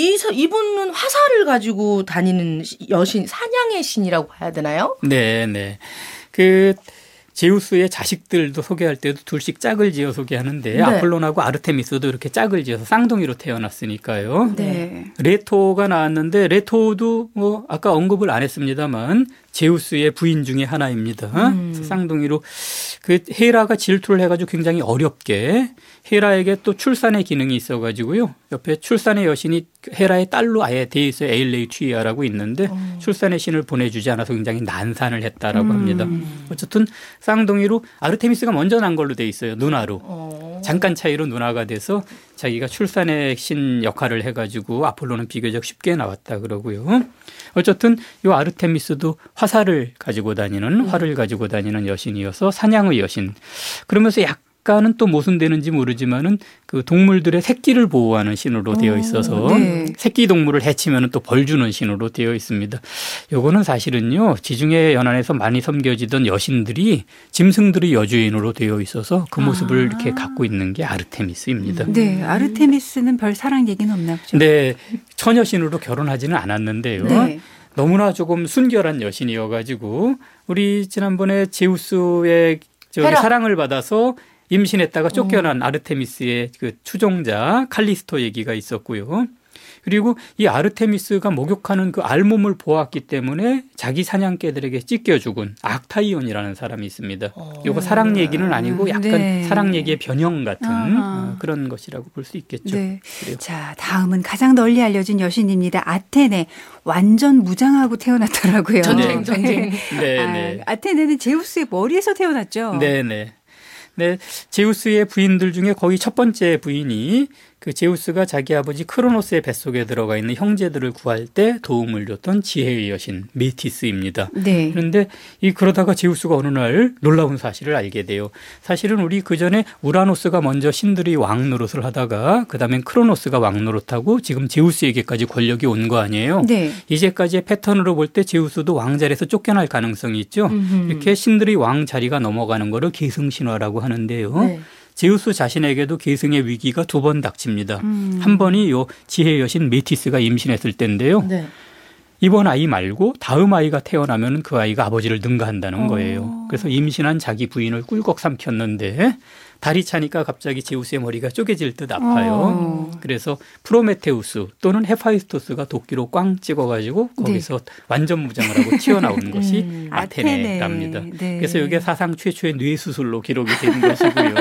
B: 이분은 화살을 가지고 다니는 여신, 사냥의 신이라고 봐야 되나요?
C: 네. 그 제우스의 자식들도 소개할 때도 둘씩 짝을 지어 소개하는데 아폴론하고 아르테미스도 이렇게 짝을 지어서 쌍둥이로 태어났으니까요. 레토가 나왔는데 레토도 뭐 아까 언급을 안 했습니다만 제우스의 부인 중에 하나입니다. 그래서 쌍둥이로 그 헤라가 질투를 해가지고 굉장히 어렵게 헤라에게 또 출산의 기능이 있어가지고요. 옆에 출산의 여신이 헤라의 딸로 아예 돼 있어요. 에일레이튀아라고 있는데 출산의 신을 보내주지 않아서 굉장히 난산을 했다라고 합니다. 어쨌든 쌍둥이로 아르테미스가 먼저 난 걸로 돼 있어요. 누나로. 잠깐 차이로 누나가 돼서 자기가 출산의 신 역할을 해가지고 아폴로는 비교적 쉽게 나왔다 그러고요. 어쨌든 이 아르테미스도 화살을 가지고 다니는 활을 가지고 다니는 여신이어서 사냥의 여신. 그러면서 약간은 또 모순되는지 모르지만은 그 동물들의 새끼를 보호하는 신으로 되어 있어서 새끼 동물을 해치면 또 벌 주는 신으로 되어 있습니다. 요거는 사실은요, 지중해 연안에서 많이 섬겨지던 여신들이 짐승들의 여주인으로 되어 있어서 그 모습을 이렇게 갖고 있는 게 아르테미스입니다.
A: 네, 아르테미스는 별 사랑 얘기는 없나 보죠?
C: 네, 처녀신으로 결혼하지는 않았는데요. 네. 너무나 조금 순결한 여신이어가지고 우리 지난번에 제우스의 사랑을 받아서 임신했다가 쫓겨난 아르테미스의 그 추종자 칼리스토 얘기가 있었고요. 그리고 이 아르테미스가 목욕하는 그 알몸을 보았기 때문에 자기 사냥개들에게 찢겨 죽은 악타이온이라는 사람이 있습니다. 이거 사랑 얘기는 아니고 약간 사랑 얘기의 변형 같은 그런 것이라고 볼 수 있겠죠.
A: 네. 자, 다음은 가장 널리 알려진 여신입니다. 아테네. 완전 무장하고 태어났더라고요.
B: 전쟁.
C: 네.
A: 아테네는 제우스의 머리에서 태어났죠.
C: 네. 제우스의 부인들 중에 거의 첫 번째 부인이 그 제우스가 자기 아버지 크로노스의 뱃속에 들어가 있는 형제들을 구할 때 도움을 줬던 지혜의 여신 메티스입니다. 네. 그런데 그러다가 제우스가 어느 날 놀라운 사실을 알게 돼요. 사실은 우리 그전에 우라노스가 먼저 신들이 왕 노릇을 하다가 그다음엔 크로노스가 왕 노릇하고 지금 제우스에게까지 권력이 온 거 아니에요. 네. 이제까지의 패턴으로 볼 때 제우스도 왕자리에서 쫓겨날 가능성이 있죠. 이렇게 신들의 왕 자리가 넘어가는 거를 계승신화라고 하는데요. 네. 제우스 자신에게도 계승의 위기가 2번 닥칩니다. 한 번이 요 지혜의 여신 메티스가 임신했을 때인데요. 네. 이번 아이 말고 다음 아이가 태어나면 그 아이가 아버지를 능가한다는 거예요. 그래서 임신한 자기 부인을 꿀꺽 삼켰는데 다리 차니까 갑자기 제우스의 머리가 쪼개질 듯 아파요. 그래서 프로메테우스 또는 헤파이스토스가 도끼로 꽝 찍어가지고 거기서 완전 무장을 하고 튀어나온 것이 아테네랍니다. 네. 그래서 이게 사상 최초의 뇌수술로 기록이 된 것이고요.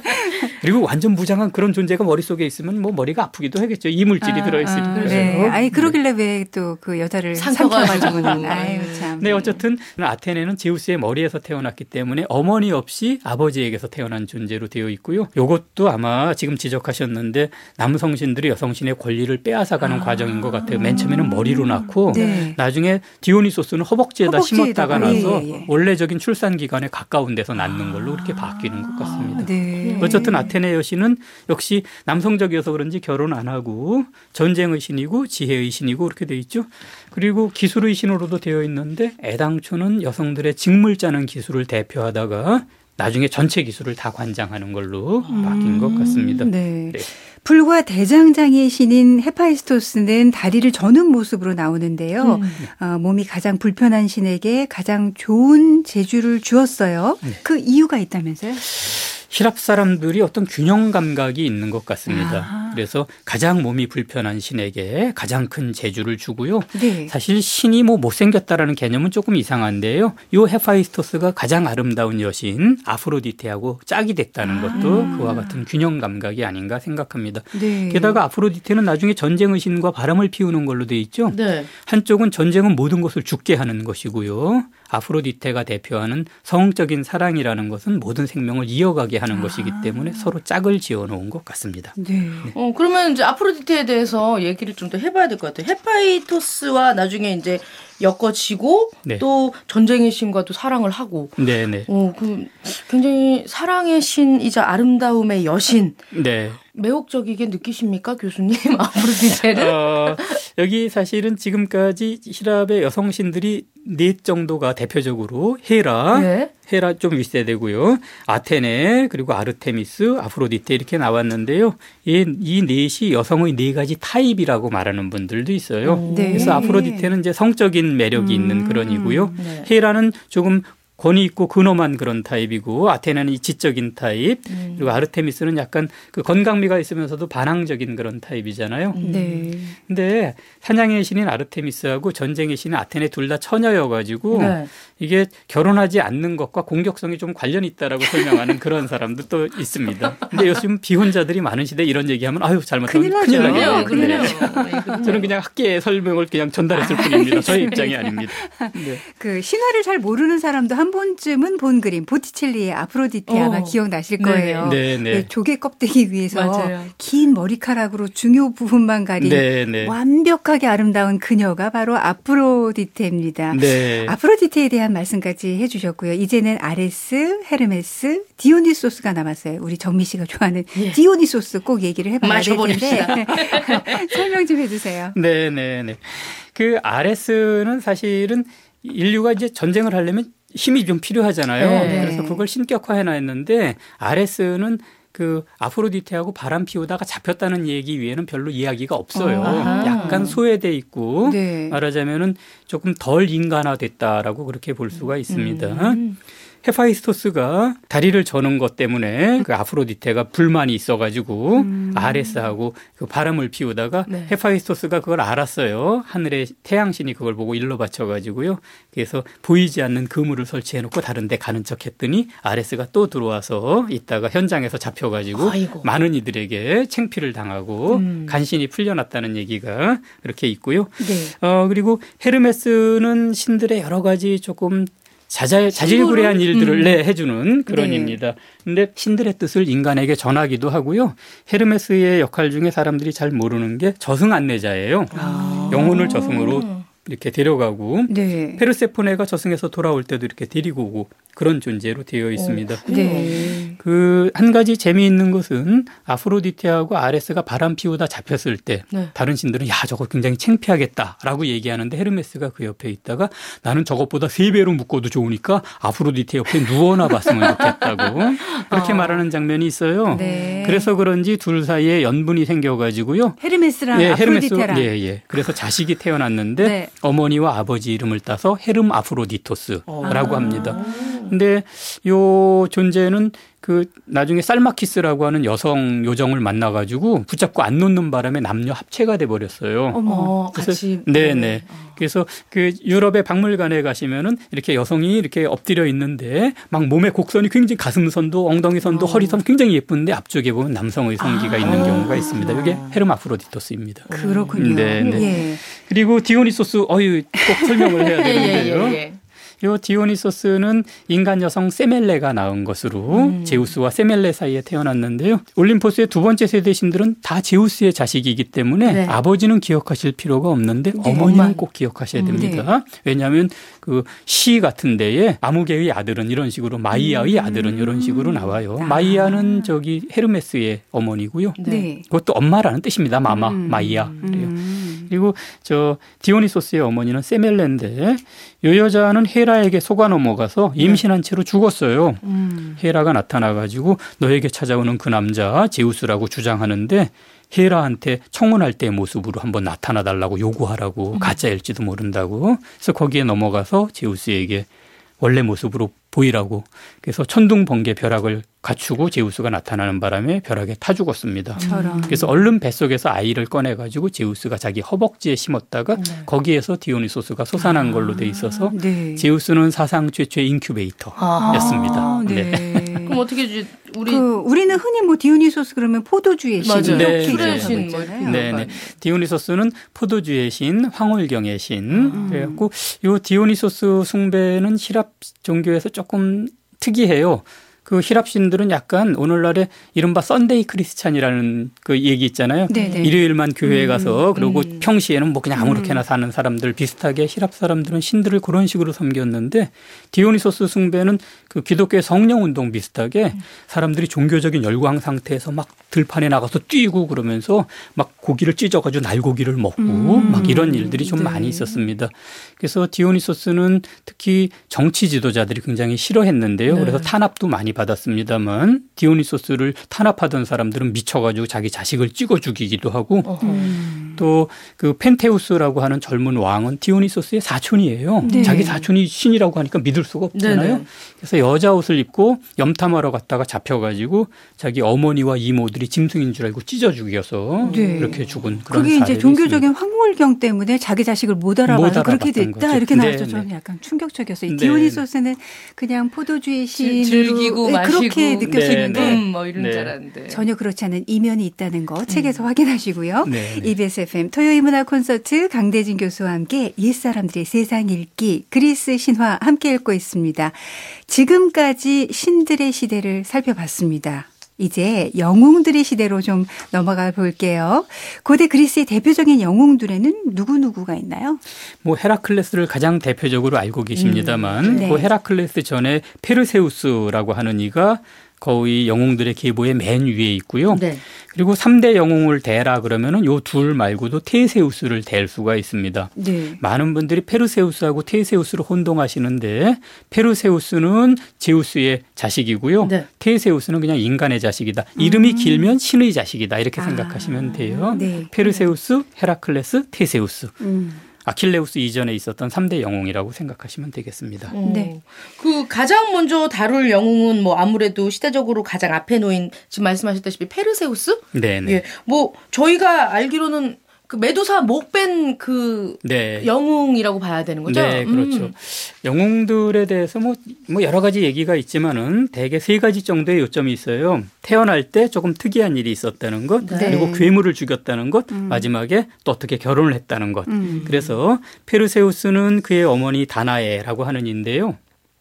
C: 그리고 완전 무장한 그런 존재가 머릿속에 있으면 뭐 머리가 아프기도 하겠죠. 이물질이 들어있으니까.
A: 네. 아니 그러길래 왜 또 그 여자를 삼켜가지고는. 아유 참.
C: 네, 어쨌든 아테네는 제우스의 머리에서 태어났기 때문에 어머니 없이 아버지에게서 태어난 존재로 되어 있고요. 이것도 아마 지금 지적하셨는데 남성신들이 여성신의 권리를 빼앗아가는 과정인 것 같아요. 맨 처음에는 머리로 낳고 나중에 디오니소스는 허벅지에다 심었다가 나서 원래적인 출산 기간에 가까운 데서 낳는 걸로 이렇게 바뀌는 것 같습니다. 네. 어쨌든 아테네 여신은 역시 남성적이어서 그런지 결혼 안 하고 전쟁의 신이고 지혜의 신이고 그렇게 되어 있죠. 그리고 기술의 신으로도 되어 있는데 애당초는 여성들의 직물 짜는 기술을 대표하다가 나중에 전체 기술을 다 관장하는 걸로 바뀐 것 같습니다.
A: 네. 불과 대장장이의 신인 헤파이스토스는 다리를 저는 모습으로 나오는데요. 몸이 가장 불편한 신에게 가장 좋은 재주를 주었어요. 그 이유가 있다면서요?
C: 히랍 사람들이 어떤 균형 감각이 있는 것 같습니다. 그래서 가장 몸이 불편한 신에게 가장 큰 재주를 주고요. 네. 사실 신이 뭐 못생겼다라는 개념은 조금 이상한데요. 이 헤파이스토스가 가장 아름다운 여신 아프로디테하고 짝이 됐다는 것도 그와 같은 균형 감각이 아닌가 생각합니다. 네. 게다가 아프로디테는 나중에 전쟁의 신과 바람을 피우는 걸로 돼 있죠. 네. 한쪽은 전쟁은 모든 것을 죽게 하는 것이고요. 아프로디테가 대표하는 성적인 사랑이라는 것은 모든 생명을 이어가게 하는 것이기 때문에 서로 짝을 지어놓은 것 같습니다.
B: 네. 그러면 이제 아프로디테에 대해서 얘기를 좀 더 해봐야 될 것 같아요. 헤파이토스와 나중에 이제 엮어지고 또 전쟁의 신과도 사랑을 하고. 네네. 그 굉장히 사랑의 신이자 아름다움의 여신. 네. 매혹적이게 느끼십니까, 교수님? 아프로디테를?
C: 여기 사실은 지금까지 히랍의 여성신들이 4 정도가 대표적으로 헤라 좀 윗세대고요. 아테네 그리고 아르테미스, 아프로디테 이렇게 나왔는데요. 이 넷이 여성의 4가지 타입이라고 말하는 분들도 있어요. 네. 그래서 아프로디테는 이제 성적인 매력이 있는 그런 이고요. 네. 헤라는 조금 권위 있고 근엄한 그런 타입이고 아테네는 이 지적인 타입 그리고 아르테미스는 약간 그 건강미가 있으면서도 반항적인 그런 타입이잖아요. 네. 근데 사냥의 신인 아르테미스하고 전쟁의 신인 아테네 둘 다 처녀여가지고 이게 결혼하지 않는 것과 공격성이 좀 관련이 있다라고 설명하는 그런 사람도 또 있습니다. 근데 요즘 비혼자들이 많은 시대에 이런 얘기하면 아유 잘못하면 큰일 나겠네요. 저는 그냥 학계의 설명을 그냥 전달했을 뿐입니다. 저의 입장이 아닙니다. 네.
A: 그 신화를 잘 모르는 사람도 한 번쯤은 본 그림 보티첼리의 아프로디테 아마 기억나실 거예요. 네, 조개 껍데기 위에서 긴 머리카락으로 중요 부분만 가린 완벽하게 아름다운 그녀가 바로 아프로디테입니다. 네. 아프로디테에 대한 자세한 말씀까지 해주셨고요. 이제는 아레스, 헤르메스, 디오니소스가 남았어요. 우리 정미 씨가 좋아하는 예. 디오니소스 꼭 얘기를 해봐야 될 텐데 설명 좀 해주세요.
C: 네네네. 그 아레스는 사실은 인류가 이제 전쟁을 하려면 힘이 좀 필요하잖아요. 네. 그래서 그걸 신격화해놨는데 아레스는 그 아프로디테하고 바람 피우다가 잡혔다는 얘기 외에는 별로 이야기가 없어요. 약간 소외돼 있고 네. 말하자면은 조금 덜 인간화됐다라고 그렇게 볼 수가 있습니다. 헤파이스토스가 다리를 저는 것 때문에 그 아프로디테가 불만이 있어가지고 아레스하고 그 바람을 피우다가 네. 헤파이스토스가 그걸 알았어요. 하늘의 태양신이 그걸 보고 일러 바쳐가지고요. 그래서 보이지 않는 그물을 설치해놓고 다른 데 가는 척했더니 아레스가 또 들어와서 있다가 현장에서 잡혀가지고 아이고. 많은 이들에게 챙피를 당하고 간신히 풀려났다는 얘기가 그렇게 있고요. 네. 그리고 헤르메스는 신들의 여러 가지 조금 자질구레한 일들을 해주는 그런 입니다. 그런데 신들의 뜻을 인간에게 전하기도 하고요. 헤르메스의 역할 중에 사람들이 잘 모르는 게 저승 안내자예요. 영혼을 저승으로 이렇게 데려가고 네. 페르세포네가 저승에서 돌아올 때도 이렇게 데리고 오고 그런 존재로 되어 있습니다. 네. 그 한 가지 재미있는 것은 아프로디테하고 아레스가 바람 피우다 잡혔을 때 네. 다른 신들은 야 저거 굉장히 창피하겠다라고 얘기하는데 헤르메스가 그 옆에 있다가 나는 저것보다 3배로 묶어도 좋으니까 아프로디테 옆에 누워나 봤으면 좋겠다고 그렇게 말하는 장면이 있어요. 네. 그래서 그런지 둘 사이에 연분이 생겨가지고요.
A: 헤르메스랑 아프로디테랑.
C: 예. 그래서 자식이 태어났는데 네. 어머니와 아버지 이름을 따서 헤름 아프로디토스라고 합니다. 근데 요 존재는 그 나중에 살마키스라고 하는 여성 요정을 만나가지고 붙잡고 안 놓는 바람에 남녀 합체가 돼 버렸어요.
A: 어머,
C: 그래서
A: 같이.
C: 네네. 그래서 그 유럽의 박물관에 가시면은 이렇게 여성이 이렇게 엎드려 있는데 막 몸의 곡선이 굉장히 가슴선도 엉덩이선도 허리선 굉장히 예쁜데 앞쪽에 보면 남성의 성기가 있는 경우가 있습니다. 이게 헤르마프로디토스입니다.
A: 그렇군요.
C: 네네. 예. 그리고 디오니소스 꼭 설명을 해야 되는데요. 예. 이 디오니소스는 인간 여성 세멜레가 낳은 것으로 제우스와 세멜레 사이에 태어났는데요. 올림포스의 두 번째 세대 신들은 다 제우스의 자식이기 때문에 네. 아버지는 기억하실 필요가 없는데 네. 어머니는 꼭 기억하셔야 됩니다. 네. 왜냐하면 그 시 같은 데에 아무개의 아들은 이런 식으로 마이아의 아들은 이런 식으로 나와요. 마이아는 저기 헤르메스의 어머니고요. 네. 그것도 엄마라는 뜻입니다. 마이아. 그래요. 그리고 저 디오니소스의 어머니는 세멜레인데 이 여자는 헤라에게 속아 넘어가서 임신한 채로 죽었어요. 헤라가 나타나가지고 너에게 찾아오는 그 남자 제우스라고 주장하는데 헤라한테 청혼할 때의 모습으로 한번 나타나달라고 요구하라고 가짜일지도 모른다고. 그래서 거기에 넘어가서 제우스에게 원래 모습으로 보이라고. 그래서 천둥 번개 벼락을 갖추고 제우스가 나타나는 바람에 벼락에 타 죽었습니다. 그래서 얼른 뱃속에서 아이를 꺼내가지고 제우스가 자기 허벅지에 심었다가 거기에서 디오니소스가 솟아난 걸로 돼 있어서 네. 제우스는 사상 최초의 인큐베이터였습니다.
B: 네. 그럼 어떻게
A: 우리는 흔히 뭐 디오니소스 그러면 포도주의 신 이렇게
B: 술의
C: 네. 디오니소스는 포도주의 신, 황홀경의 신. 그래갖고 이 디오니소스 숭배는 히랍 종교에서 조금 특이해요. 그 히랍 신들은 약간 오늘날의 이른바 썬데이 크리스찬이라는 그 얘기 있잖아요. 네네. 일요일만 교회에 가서 그리고 평시에는 뭐 그냥 아무렇게나 사는 사람들 비슷하게 히랍 사람들은 신들을 그런 식으로 섬겼는데 디오니소스 숭배는 그 기독교의 성령 운동 비슷하게 사람들이 종교적인 열광 상태에서 막 들판에 나가서 뛰고 그러면서 막 고기를 찢어가지고 날고기를 먹고 막 이런 일들이 좀 많이 있었습니다. 그래서 디오니소스는 특히 정치 지도자들이 굉장히 싫어했는데요. 그래서 탄압도 많이 받았습니다만 디오니소스를 탄압하던 사람들은 미쳐가지고 자기 자식을 찍어 죽이기도 하고 또 그 펜테우스라고 하는 젊은 왕은 디오니소스의 사촌이에요. 네. 자기 사촌이 신이라고 하니까 믿을 수가 없잖아요. 네네. 그래서 여자 옷을 입고 염탐하러 갔다가 잡혀가지고 자기 어머니와 이모들이 짐승인 줄 알고 찢어 죽여서 네. 이렇게 죽은 그런
A: 그게
C: 사례가
A: 이제 종교적인
C: 있습니다.
A: 황홀경 때문에 자기 자식을 못 알아봐서 그렇게 됐다 거죠. 이렇게 나왔죠. 저는 약간 충격적이었어요. 디오니소스는 그냥 포도주의 신으로
B: 즐기고 마시고
A: 그렇게 느껴지는데
B: 뭐 이런 줄 알았는데
A: 전혀 그렇지 않은 이면이 있다는 거 책에서 확인하시고요. EBS FM 토요일 문화 콘서트 강대진 교수와 함께 옛사람들의 세상 읽기 그리스 신화 함께 읽고 있습니다. 지금까지 신들의 시대를 살펴봤습니다. 이제 영웅들의 시대로 좀 넘어가 볼게요. 고대 그리스의 대표적인 영웅들에는 누구누구가 있나요?
C: 뭐 헤라클레스를 가장 대표적으로 알고 계십니다만
A: 네.
C: 그 헤라클레스 전에 페르세우스라고 하는 이가 거의 영웅들의 계보의 맨 위에 있고요.
B: 네.
C: 그리고 3대 영웅을 대라 그러면은 요 둘 말고도 테세우스를 댈 수가 있습니다.
A: 네.
C: 많은 분들이 페르세우스하고 테세우스를 혼동하시는데 페르세우스는 제우스의 자식이고요. 네. 테세우스는 그냥 인간의 자식이다. 이름이 길면 신의 자식이다. 이렇게 생각하시면 돼요.
A: 네.
C: 페르세우스, 헤라클레스, 테세우스. 아킬레우스 이전에 있었던 3대 영웅이라고 생각하시면 되겠습니다.
A: 네.
B: 그 가장 먼저 다룰 영웅은 뭐 아무래도 시대적으로 가장 앞에 놓인 지금 말씀하셨다시피 페르세우스?
C: 네네.
B: 예. 뭐 저희가 알기로는 그 메두사 목 뺀 그
C: 네.
B: 영웅이라고 봐야 되는 거죠?
C: 네, 그렇죠. 영웅들에 대해서 뭐 여러 가지 얘기가 있지만은 대개 3가지 정도의 요점이 있어요. 태어날 때 조금 특이한 일이 있었다는 것,
A: 네.
C: 그리고 괴물을 죽였다는 것, 마지막에 또 어떻게 결혼을 했다는 것. 그래서 페르세우스는 그의 어머니 다나에라고 하는 이인데요.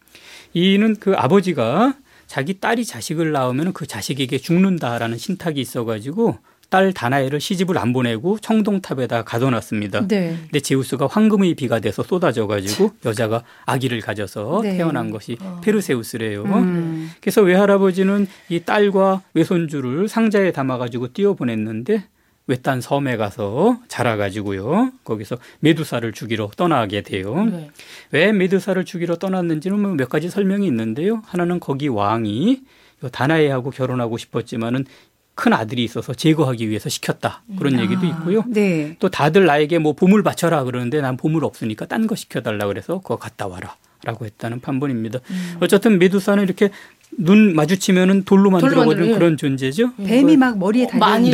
C: 이는 그 아버지가 자기 딸이 자식을 낳으면 그 자식에게 죽는다라는 신탁이 있어가지고 딸 다나에를 시집을 안 보내고 청동탑에다 가둬놨습니다.
A: 네.
C: 근데 제우스가 황금의 비가 돼서 쏟아져가지고 여자가 아기를 가져서
A: 네.
C: 태어난 것이 페르세우스래요. 그래서 외할아버지는 이 딸과 외손주를 상자에 담아가지고 띄워보냈는데 외딴 섬에 가서 자라가지고요. 거기서 메두사를 죽이러 떠나게 돼요.
B: 네.
C: 왜 메두사를 죽이러 떠났는지는 몇 가지 설명이 있는데요. 하나는 거기 왕이 다나에하고 결혼하고 싶었지만은 큰 아들이 있어서 제거하기 위해서 시켰다. 그런 얘기도 있고요.
A: 네.
C: 또 다들 나에게 뭐 보물 바쳐라 그러는데 난 보물 없으니까 딴 거 시켜달라 그래서 그거 갖다 와라 라고 했다는 판본입니다. 어쨌든 메두사는 이렇게 눈 마주치면은 돌로 만들어버리는 그런 존재죠.
A: 뱀이 막 머리에
B: 많이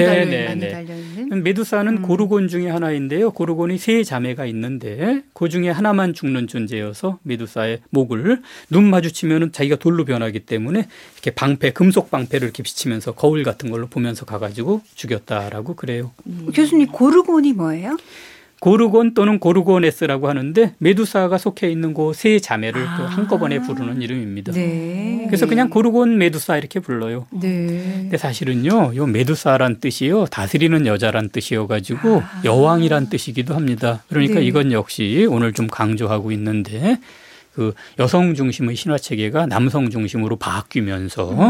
A: 달려있는.
C: 메두사는 고르곤 중에 하나인데요. 고르곤이 3자매가 있는데 그 중에 하나만 죽는 존재여서 메두사의 목을 눈 마주치면은 자기가 돌로 변하기 때문에 이렇게 방패, 금속 방패를 이렇게 비치면서 거울 같은 걸로 보면서 가가지고 죽였다라고 그래요.
A: 교수님, 고르곤이 뭐예요?
C: 고르곤 또는 고르고네스라고 하는데 메두사가 속해 있는 그 3자매를 또 한꺼번에 부르는 이름입니다.
A: 네.
C: 그래서 그냥 고르곤 메두사 이렇게 불러요.
A: 네.
C: 근데 사실은요, 요 메두사란 뜻이요, 다스리는 여자란 뜻이어가지고 여왕이란 뜻이기도 합니다. 그러니까
A: 네.
C: 이건 역시 오늘 좀 강조하고 있는데 그 여성 중심의 신화 체계가 남성 중심으로 바뀌면서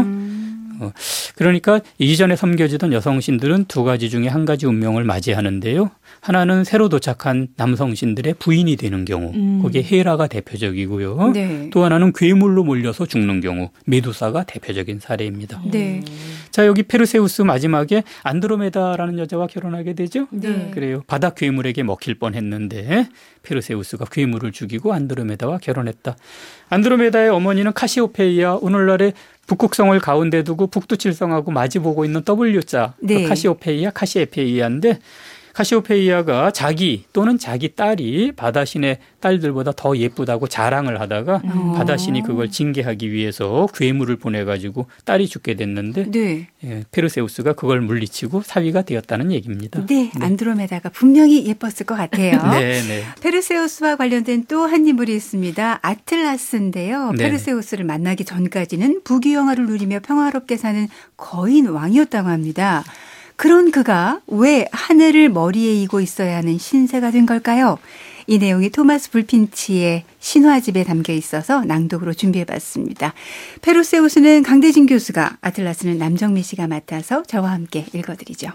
C: 그러니까 이전에 섬겨지던 여성신들은 2가지 중에 한 가지 운명을 맞이하는데요. 하나는 새로 도착한 남성신들의 부인이 되는 경우, 거기에 헤라가 대표적이고요.
A: 네.
C: 또 하나는 괴물로 몰려서 죽는 경우, 메두사가 대표적인 사례입니다.
A: 네.
C: 자, 여기 페르세우스 마지막에 안드로메다라는 여자와 결혼하게 되죠.
A: 네.
C: 그래요. 바다 괴물에게 먹힐 뻔했는데 페르세우스가 괴물을 죽이고 안드로메다와 결혼했다. 안드로메다의 어머니는 카시오페이아, 오늘날의 북극성을 가운데 두고 북두칠성하고 마주보고 있는 W자,
A: 네.
C: 카시오페이아, 카시에페이아인데 카시오페이아가 자기 또는 자기 딸이 바다신의 딸들보다 더 예쁘다고 자랑을 하다가 바다신이 그걸 징계하기 위해서 괴물을 보내가지고 딸이 죽게 됐는데
A: 네.
C: 예, 페르세우스가 그걸 물리치고 사위가 되었다는 얘기입니다.
A: 네, 안드로메다가 분명히 예뻤을 것 같아요.
C: 네, 네.
A: 페르세우스와 관련된 또 한 인물이 있습니다. 아틀라스인데요.
C: 네.
A: 페르세우스를 만나기 전까지는 부귀영화를 누리며 평화롭게 사는 거인 왕이었다고 합니다. 그런 그가 왜 하늘을 머리에 이고 있어야 하는 신세가 된 걸까요? 이 내용이 토마스 불핀치의 신화집에 담겨 있어서 낭독으로 준비해봤습니다. 페르세우스는 강대진 교수가, 아틀라스는 남정미 씨가 맡아서 저와 함께 읽어드리죠.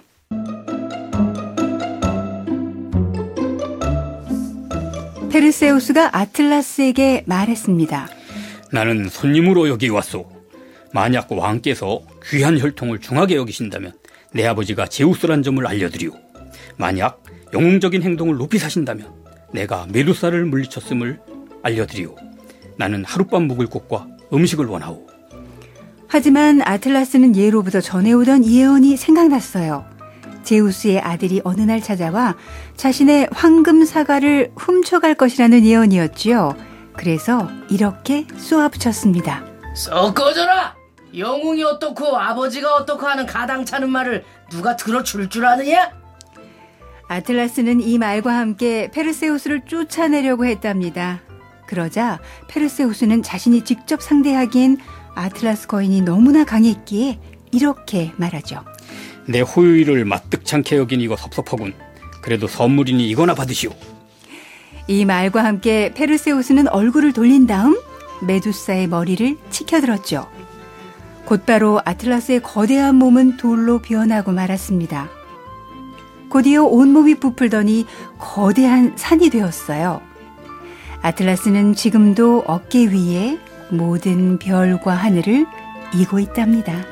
A: 페르세우스가 아틀라스에게 말했습니다.
C: 나는 손님으로 여기 왔소. 만약 왕께서 귀한 혈통을 중하게 여기신다면 내 아버지가 제우스란 점을 알려드리오. 만약 영웅적인 행동을 높이 사신다면 내가 메두사를 물리쳤음을 알려드리오. 나는 하룻밤 묵을 곳과 음식을 원하오.
A: 하지만 아틀라스는 예로부터 전해오던 예언이 생각났어요. 제우스의 아들이 어느 날 찾아와 자신의 황금 사과를 훔쳐갈 것이라는 예언이었지요. 그래서 이렇게 쏘아붙였습니다.
B: 썩 꺼져라! 영웅이 어떻고 아버지가 어떻고 하는 가당찮은 말을 누가 들어줄 줄 아느냐?
A: 아틀라스는 이 말과 함께 페르세우스를 쫓아내려고 했답니다. 그러자 페르세우스는 자신이 직접 상대하기엔 아틀라스 거인이 너무나 강했기에 이렇게 말하죠.
C: 내 호의를 마뜩찮게 여긴 이거 섭섭하군. 그래도 선물이니 이거나 받으시오.
A: 이 말과 함께 페르세우스는 얼굴을 돌린 다음 메두사의 머리를 치켜들었죠. 곧바로 아틀라스의 거대한 몸은 돌로 변하고 말았습니다. 곧이어 온몸이 부풀더니 거대한 산이 되었어요. 아틀라스는 지금도 어깨 위에 모든 별과 하늘을 이고 있답니다.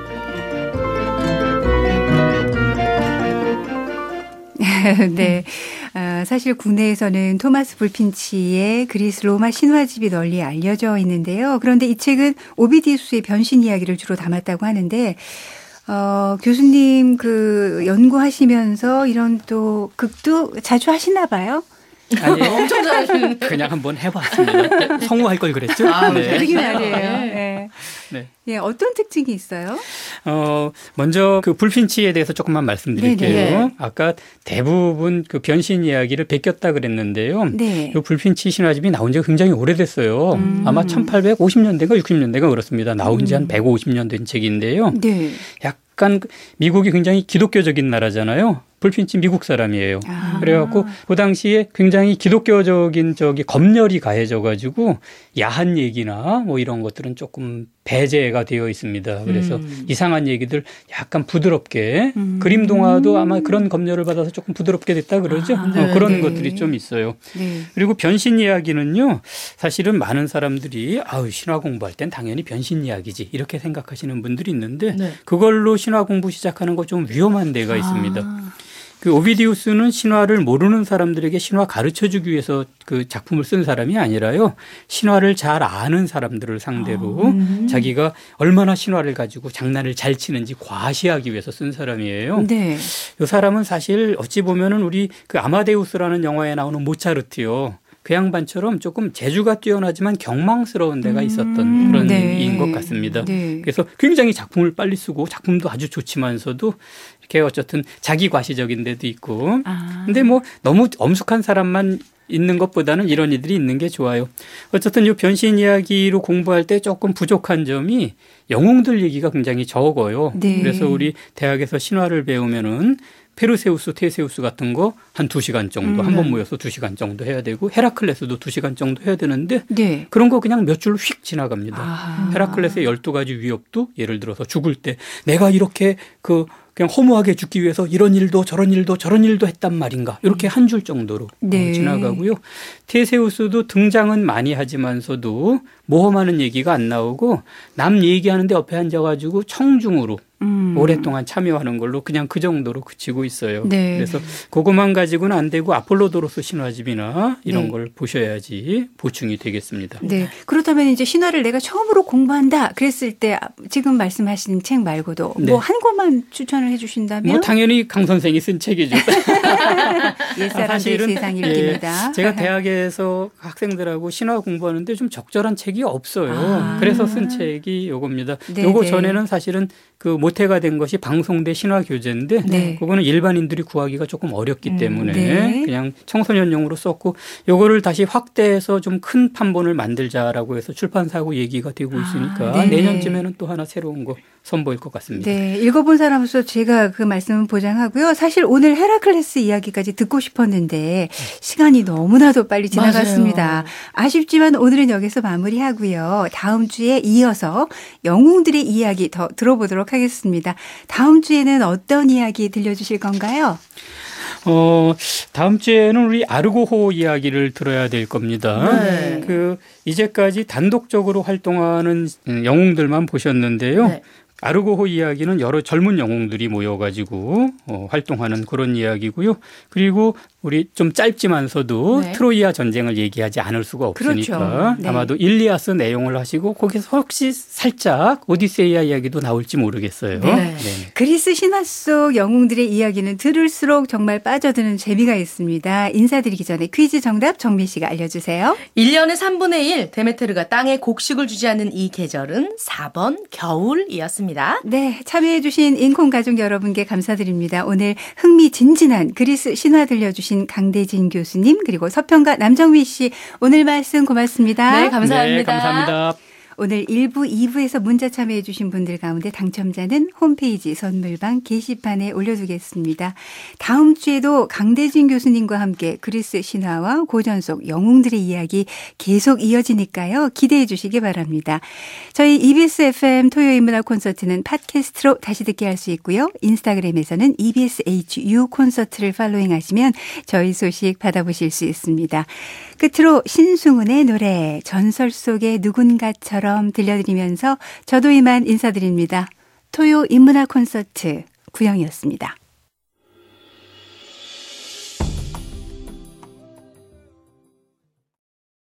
A: 네. 사실 국내에서는 토마스 불핀치의 그리스 로마 신화집이 널리 알려져 있는데요. 그런데 이 책은 오비디우스의 변신 이야기를 주로 담았다고 하는데, 교수님 연구하시면서 이런 또 극도 자주 하시나 봐요?
C: 아니, 엄청 잘하시는. 그냥 한번 해봤습니다. 성우할 걸 그랬죠?
A: 네. 그러긴 말이에요. 네. 네. 네, 어떤 특징이 있어요?
C: 먼저 불핀치에 대해서 조금만 말씀드릴게요. 네네. 아까 대부분 변신 이야기를 베꼈다 그랬는데요. 네. 이 불핀치 신화집이 나온 지가 굉장히 오래됐어요. 아마 1850년대가 60년대가 그렇습니다. 나온 지 한 150년 된 책인데요. 네. 약간 미국이 굉장히 기독교적인 나라잖아요. 불핀치 미국 사람이에요. 그래갖고 그 당시에 굉장히 기독교적인 검열이 가해져가지고 야한 얘기나 뭐 이런 것들은 조금 배제가 되어 있습니다. 그래서 이상한 얘기들 약간 부드럽게 그림 동화도 아마 그런 검열을 받아서 조금 부드럽게 됐다 그러죠. 네, 그런 것들이 좀 있어요. 네. 그리고 변신 이야기는요. 사실은 많은 사람들이 신화 공부할 땐 당연히 변신 이야기지 이렇게 생각하시는 분들이 있는데 네. 그걸로 신화 공부 시작하는 거 좀 위험한 데가 있습니다. 오비디우스는 신화를 모르는 사람들에게 신화 가르쳐주기 위해서 그 작품을 쓴 사람이 아니라요. 신화를 잘 아는 사람들을 상대로 자기가 얼마나 신화를 가지고 장난을 잘 치는지 과시하기 위해서 쓴 사람이에요. 네. 이 사람은 사실 어찌 보면은 우리 아마데우스라는 영화에 나오는 모차르트요. 그 양반처럼 조금 재주가 뛰어나지만 경망스러운 데가 있었던 그런 인인 것 같습니다. 네. 그래서 굉장히 작품을 빨리 쓰고 작품도 아주 좋지만서도 이렇게 어쨌든 자기 과시적인 데도 있고. 근데 뭐 너무 엄숙한 사람만 있는 것보다는 이런 이들이 있는 게 좋아요. 어쨌든 이 변신 이야기로 공부할 때 조금 부족한 점이 영웅들 얘기가 굉장히 적어요. 네. 그래서 우리 대학에서 신화를 배우면은 페르세우스, 테세우스 같은 거 한 2시간 정도 한 번 모여서 2시간 정도 해야 되고 헤라클레스도 2시간 정도 해야 되는데 네. 그런 거 그냥 몇 줄 휙 지나갑니다. 헤라클레스의 12가지 위협도 예를 들어서 죽을 때 내가 이렇게 그냥 허무하게 죽기 위해서 이런 일도 저런 일도 했단 말인가 이렇게 한 줄 정도로 네. 지나가고요. 테세우스도 등장은 많이 하지만서도 모험하는 얘기가 안 나오고 남 얘기하는데 옆에 앉아가지고 청중으로 오랫동안 참여하는 걸로 그냥 그 정도로 그치고 있어요. 네. 그래서 그것만 가지고는 안 되고 아폴로도로스 신화집이나 이런 네. 걸 보셔야지 보충이 되겠습니다.
A: 네. 그렇다면 이제 신화를 내가 처음으로 공부한다 그랬을 때 지금 말씀하신 책 말고도 네. 뭐 한 권만 추천을 해 주신다면?
C: 뭐 당연히 강 선생이 쓴 책이죠.
A: 옛사람들 세상 읽기입니다.
C: 예, 제가 대학에서 학생들하고 신화 공부하는데 좀 적절한 책이 없어요. 그래서 쓴 책이 요겁니다. 네, 요거 네. 전에는 사실은 모태가 된 것이 방송대 신화 교재인데 네. 그거는 일반인들이 구하기가 조금 어렵기 때문에 네. 그냥 청소년용으로 썼고 요거를 다시 확대해서 좀 큰 판본을 만들자라고 해서 출판사하고 얘기가 되고 있으니까 내년쯤에는 또 하나 새로운 거 선보일 것 같습니다.
A: 네, 읽어본 사람으로서 제가 그 말씀은 보장하고요. 사실 오늘 헤라클레스 이야기까지 듣고 싶었는데 시간이 너무나도 빨리 지나갔습니다. 맞아요. 아쉽지만 오늘은 여기서 마무리하고요. 다음 주에 이어서 영웅들의 이야기 더 들어보도록 하겠습니다. 다음 주에는 어떤 이야기 들려주실 건가요?
C: 다음 주에는 우리 아르고호 이야기를 들어야 될 겁니다. 네. 이제까지 단독적으로 활동하는 영웅들만 보셨는데요. 네. 아르고호 이야기는 여러 젊은 영웅들이 모여가지고 활동하는 그런 이야기고요. 그리고 우리 좀 짧지만서도 네. 트로이아 전쟁을 얘기하지 않을 수가 없으니까 그렇죠. 네. 아마도 일리아스 내용을 하시고 거기서 혹시 살짝 오디세이아 이야기도 나올지 모르겠어요. 네. 네.
A: 그리스 신화 속 영웅들의 이야기는 들을수록 정말 빠져드는 재미가 있습니다. 인사드리기 전에 퀴즈 정답 정미 씨가 알려주세요.
B: 1년의 3분의 1 데메테르가 땅에 곡식을 주지 않는 이 계절은 4번 겨울이었습니다.
A: 네, 참여해 주신 인콘 가족 여러분께 감사드립니다. 오늘 흥미진진한 그리스 신화 들려주신 강대진 교수님 그리고 서평가 남정미 씨 오늘 말씀 고맙습니다.
B: 네, 감사합니다.
C: 네, 감사합니다.
A: 오늘 1부, 2부에서 문자 참여해 주신 분들 가운데 당첨자는 홈페이지 선물방 게시판에 올려두겠습니다. 다음 주에도 강대진 교수님과 함께 그리스 신화와 고전 속 영웅들의 이야기 계속 이어지니까요. 기대해 주시기 바랍니다. 저희 EBS FM 토요일 문화 콘서트는 팟캐스트로 다시 듣게 할 수 있고요. 인스타그램에서는 EBS HU 콘서트를 팔로잉하시면 저희 소식 받아보실 수 있습니다. 끝으로 신승훈의 노래 전설 속의 누군가처럼 들려드리면서 저도 이만 인사드립니다. 토요 인문화 콘서트 구영이었습니다.